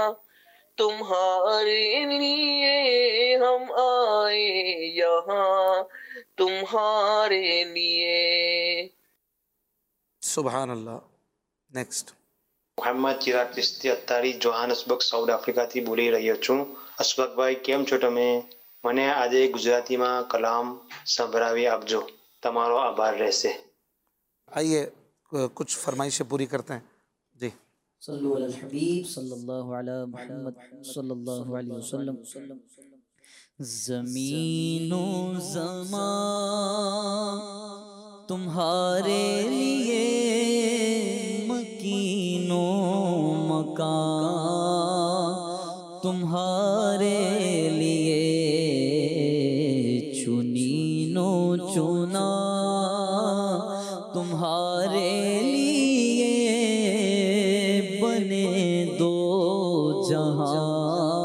تمہارے لیے ہم آئے یہاں، تمہارے لیے۔ سبحان اللہ۔ Next. Mohammad Chirag Chishti Attari Johannesburg South આફ્રિકાથી બોલી રહ્યો છું। અશફાકભાઈ કેમ છો તમે? મને આજે ગુજરાતીમાં કલામ સંભળાવી આપજો, તમારો આભાર રહેશે। آئیے کچھ فرمائشیں پوری کرتے ہیں جی۔ صلو علی الحبیب صلی اللہ علی محمد صلی اللہ علیہ وسلم۔ زمین و زمان تمہارے لیے مکین و مکان، تمہارے لیے چنین و چنا، تمہارے لیے بنے دو جہاں،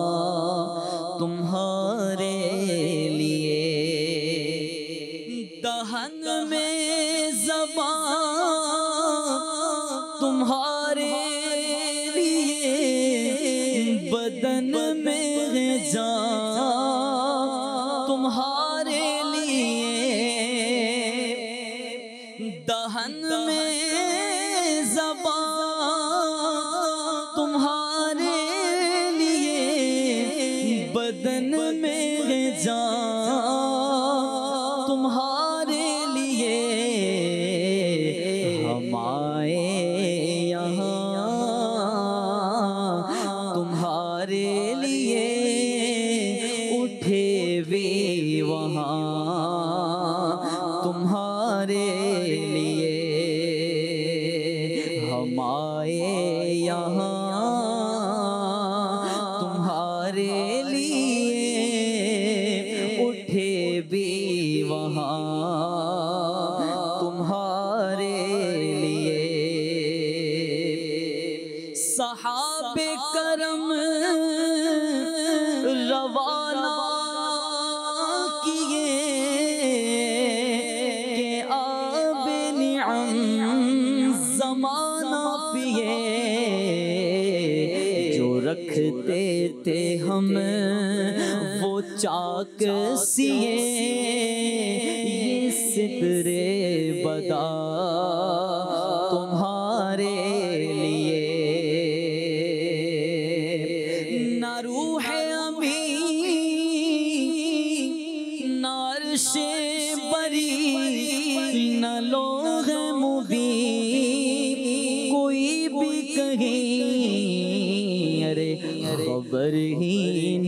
تمہارے لیے دہن میں زبان تمہارے لیے، بدن میں جان تمہارے لیے، دہن میں زبان تمہارے لیے، بدن میں جان تمہارے لیے، ہم آئے یہاں تمہارے لیے، اٹھے بھی وہاں تمہارے لیے، ہم آئے یہاں تمہارے لیے، اٹھے بھی وہاں تمہارے لیے۔ صحابہ کرم روانہ کیے کہ آب نعم پیے جو رکھتے تھے ہم وہ چاک سیے یہ سدرے بدا تمہارے لیے نہ روح امی نہ عرش بری نہ لوح مبین کوئی بھی کہیں ارے خبر ہی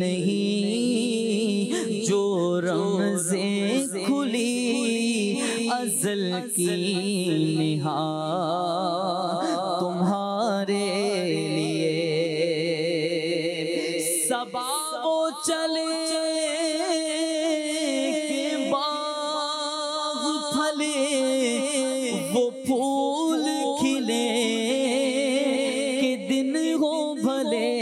نہیں جو رمزیں کھلی ازل کی نہاد تمہارے لیے صبا وہ چلے کہ باغ پھلے وہ پھول کھلے کہ دن ہو بھلے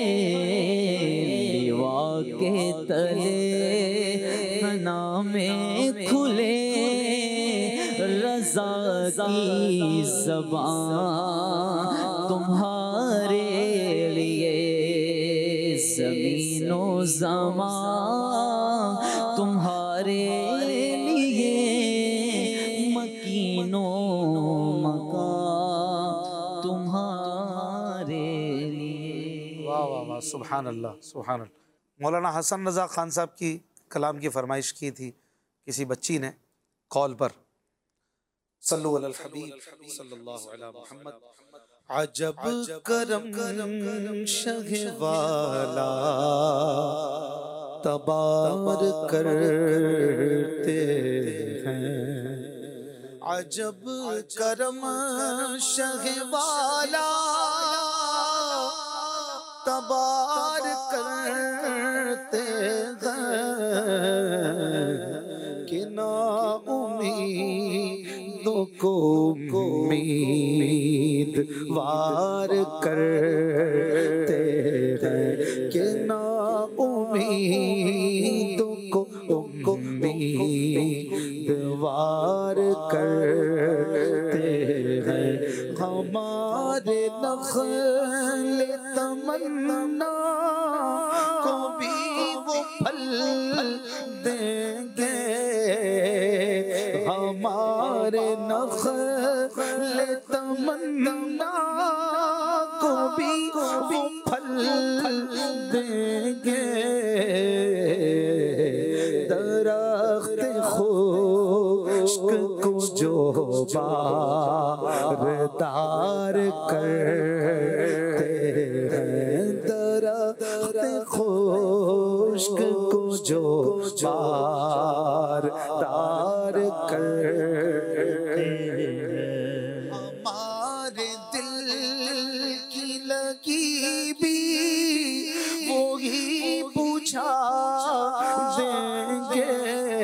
لیوا کے تلے حنا میں کھلے رضا کی زبان تمہارے لیے زمین و زمان تمہارے لیے مکین و مکان تمہارے لیے. واہ واہ واہ سبحان اللہ سبحان اللہ. مولانا حسن رضا خان صاحب کی کلام کی فرمائش کی تھی کسی بچی نے کال پر. صلو علی الحبیب صلی اللہ علی محمد. عجب کرم شہ والا تبار کرتے ہیں. عجب کرم شہ والا تبار کرتے ہیں کہ نا امیدوں کو امیدوار کرتے ہیں کہ نا امیدوں کو امیدوار کرتے ہیں. ہمارے نخل تمنا کو بھی وہ پھل دیں گے. ہمارے نخل تمنا کو بھی وہ پھل دیں گے. درخت خشک کو جو باردار کرتے ہیں. درخت خشک کو جو باردار کرتے ہیں. ہمارے دل کی لگی بھی وہی بجھا دیں گے.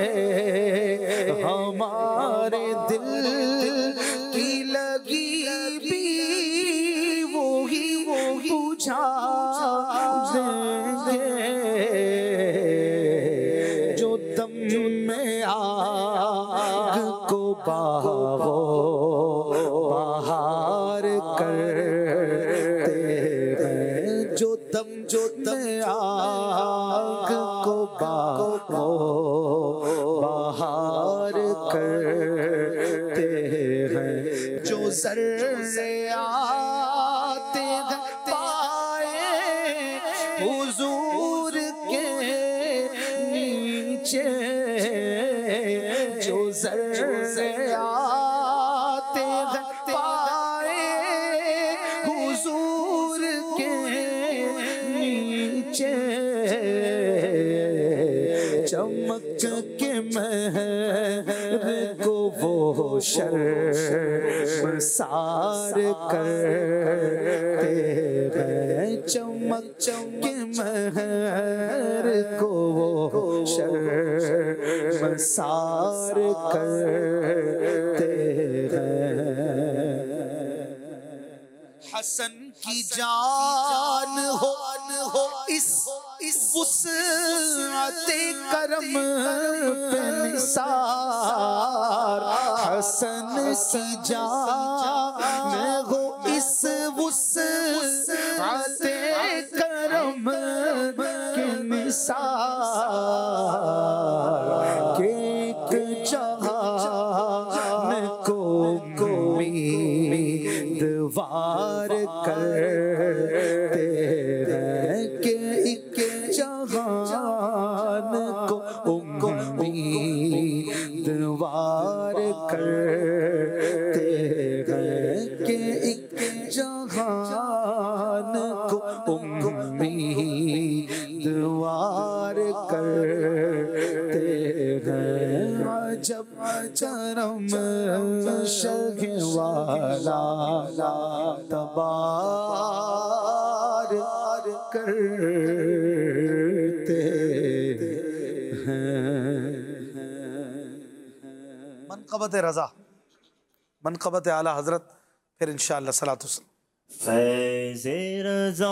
ہمارے دل کی لگی بھی وہی بجھا دیں گے. جو دم میں آگ کو بہار کرتے ہیں. جو دم جو میں آگ کو بہار کرتے ہیں. جو ذرات پائے حضور کے نیچے. جو ذرات پائے حضور کے نیچے چمک کے مہر کو وہ شرمسار کرتے ہیں. چمک کے مہر کو وہ شرمسار کرتے ہیں. حسن کی جان ہو اس وسعت کرم پہ نثار. حسن کی جان ہو اس وسعت کرم کی مثال کہ ایک جہان کو امیدوار کرتے ہیں، کہ ایک جہان کو امیدوار کرتے ہیں، کہ ایک جہان کو امیدوار کرتے ہیں۔ عجب کرم شہ والا تبار کرتے ہیں۔ منقبت رضا، منقبت اعلیٰ حضرت، پھر انشاءاللہ صلاۃ السلام۔ فیض رضا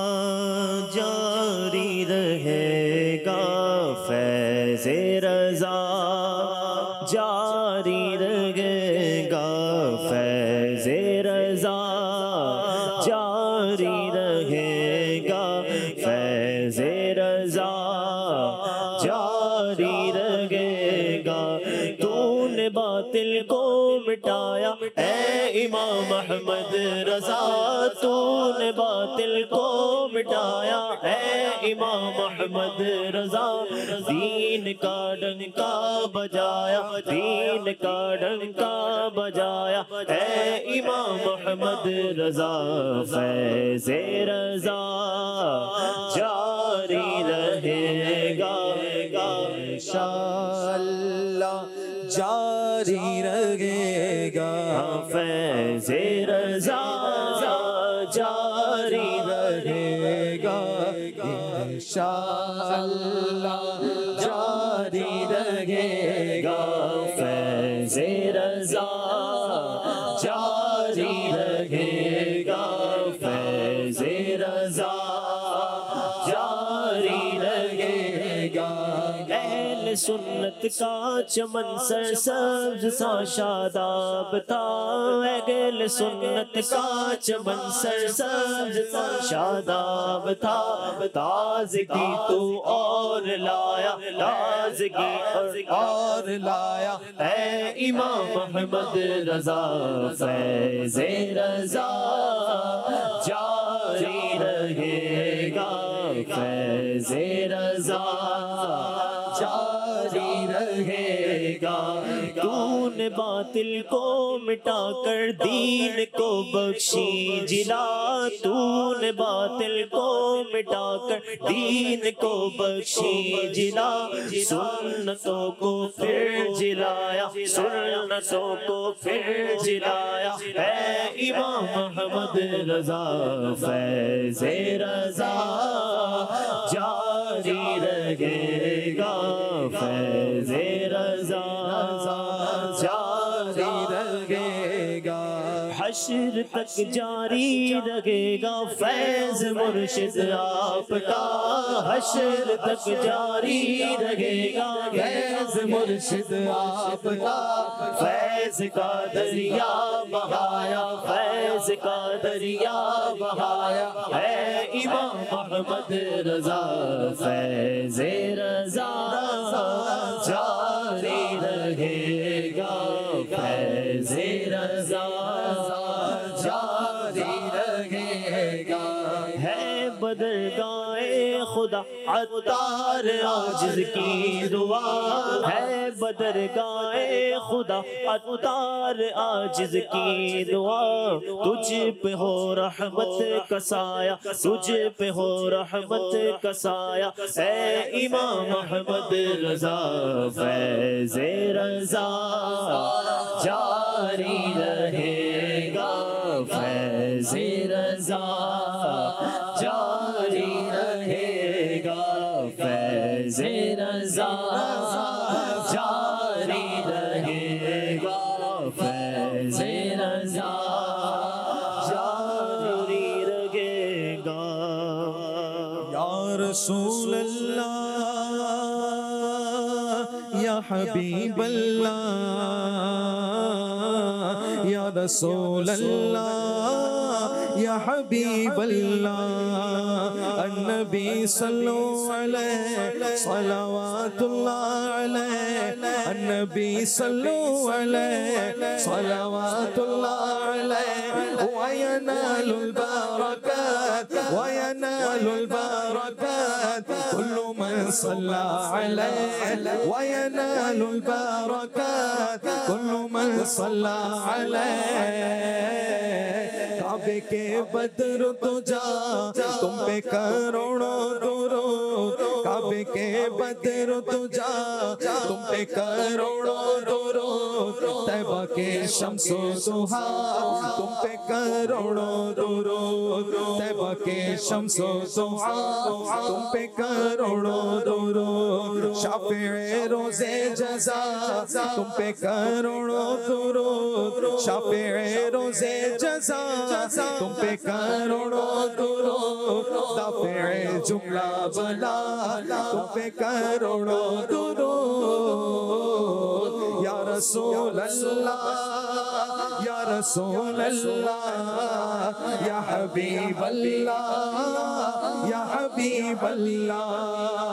جاری رہے گا، فیض رضا جاری رہے گا، فیض رضا جاری رہے گا، فیض رضا جاری رہے گا۔ تو نے باطل کو مٹایا اے امام احمد رضا، تو نے باطل کو مٹایا اے امام احمد رضا، دین کا ڈنکا بجایا، دین کا ڈنکا بجایا اے امام احمد رضا، فیض رضا جاری رہے گا، انشاءاللہ جاری رہے گا، فیض رضا جاری رہے گا، انشاءاللہ جاری رہے گا، فیض رضا جاری رہے گا، فیض رضا جاری رہے گا۔ اہل سنت کا چمن سرسبز سا شاداب تھا، اہل سنت کا چمن سرسبز سا شاداب تھا، تازگی تو اور لایا، تازگی اور لایا اے امام احمد رضا، فیض رضا جاری رہے گا، فیض رضا جاری رہے گا۔ تو نے باطل کو مٹا کر دین کو بخشی جلا، تو نے باطل کو مٹا کر دین کو بخشی جلا، سنتوں کو پھر جلایا، سنتوں کو پھر جلایا اے امام احمد رضا، فیض رضا جاری رہے گا، فیض رضا جاری رہے گا، حشر تک جاری رہے گا فیض مرشد آپ کا، حشر تک جاری رہے گا فیض مرشد آپ کا، فیض کا دریا بہایا، فیض کا دریا بہایا اے امام احمد رضا، فیض رضا جاری رہے گا، فیض رضا جاری رہے گا۔ ہے بدرگاہ خدا عطار عاجز کی دعا، ہے بدرگاہ خدا عطار عاجز کی دعا، تجھ پہ ہو رحمت کا سایہ، تجھ پہ ہو رحمت کا سایہ اے امام احمد رضا، فیض رضا جاری رہے گا، فیض رضا جاری رہے گا، فیض رضا جاری رہے گا، فیض رضا جاری رہے گا۔ یا رسول اللہ یا حبیب اللہ یا رسول اللہ یا حبیب اللہ النبی صلو علیہ صلوات اللہ علیہ النبی صلو علیہ صلوات اللہ علیہ وینال البرکات وینال البرکات کل من صلی علیہ وینال البرکات کل من صلی علیہ کعبے کے بدر تجا تم پہ کروڑوں درود کعبے کے بدر تجا تم پہ کروڑوں درود طیبہ کے شمس و ضحیٰ تم پہ کروڑوں درود طیبہ کے شمس و ضحیٰ تم پہ کروڑوں درود شافع روز جزا تم پہ کروڑوں درود شافع روز جزا تم پہ کروڑوں درود دافع جملہ بلا تم پہ کروڑوں درود یا رسول اللہ یا رسول اللہ یا حبیب اللہ یا حبیب اللہ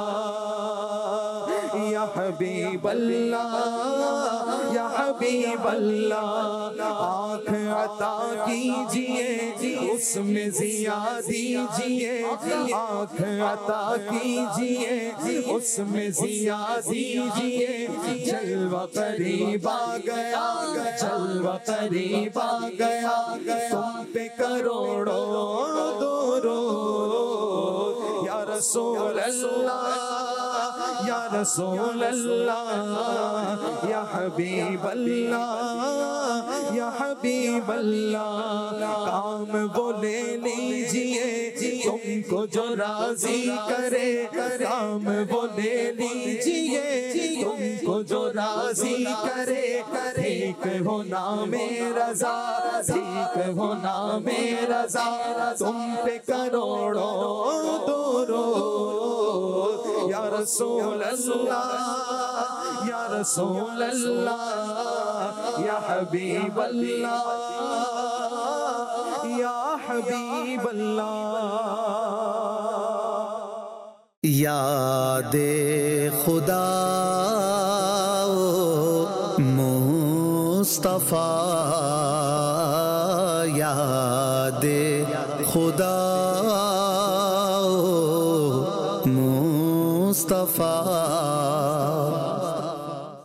یا حبیب اللہ یا حبیب اللہ آنکھ عطا کیجئے اس میں ضیا دیجئے آنکھ عطا کیجئے اس میں ضیا دیجئے جلوہ قریب آ گیا جلوہ قریب آ گیا تم پہ کروڑوں درود یا رسول اللہ یا رسول اللہ یا حبیب اللہ یا حبیب اللہ کام وہ لے لیجئے تم کو جو راضی کرے کام وہ لے لیجئے تم کو جو راضی کرے ٹھیک ہو نام رضا ٹھیک ہو نام رضا تم پہ کروڑوں درود یا رسول اللہ یا رسول اللہ یا حبیب اللہ یا حبیب اللہ یاد خدا مصطفیٰ یاد خدا مصطفیٰ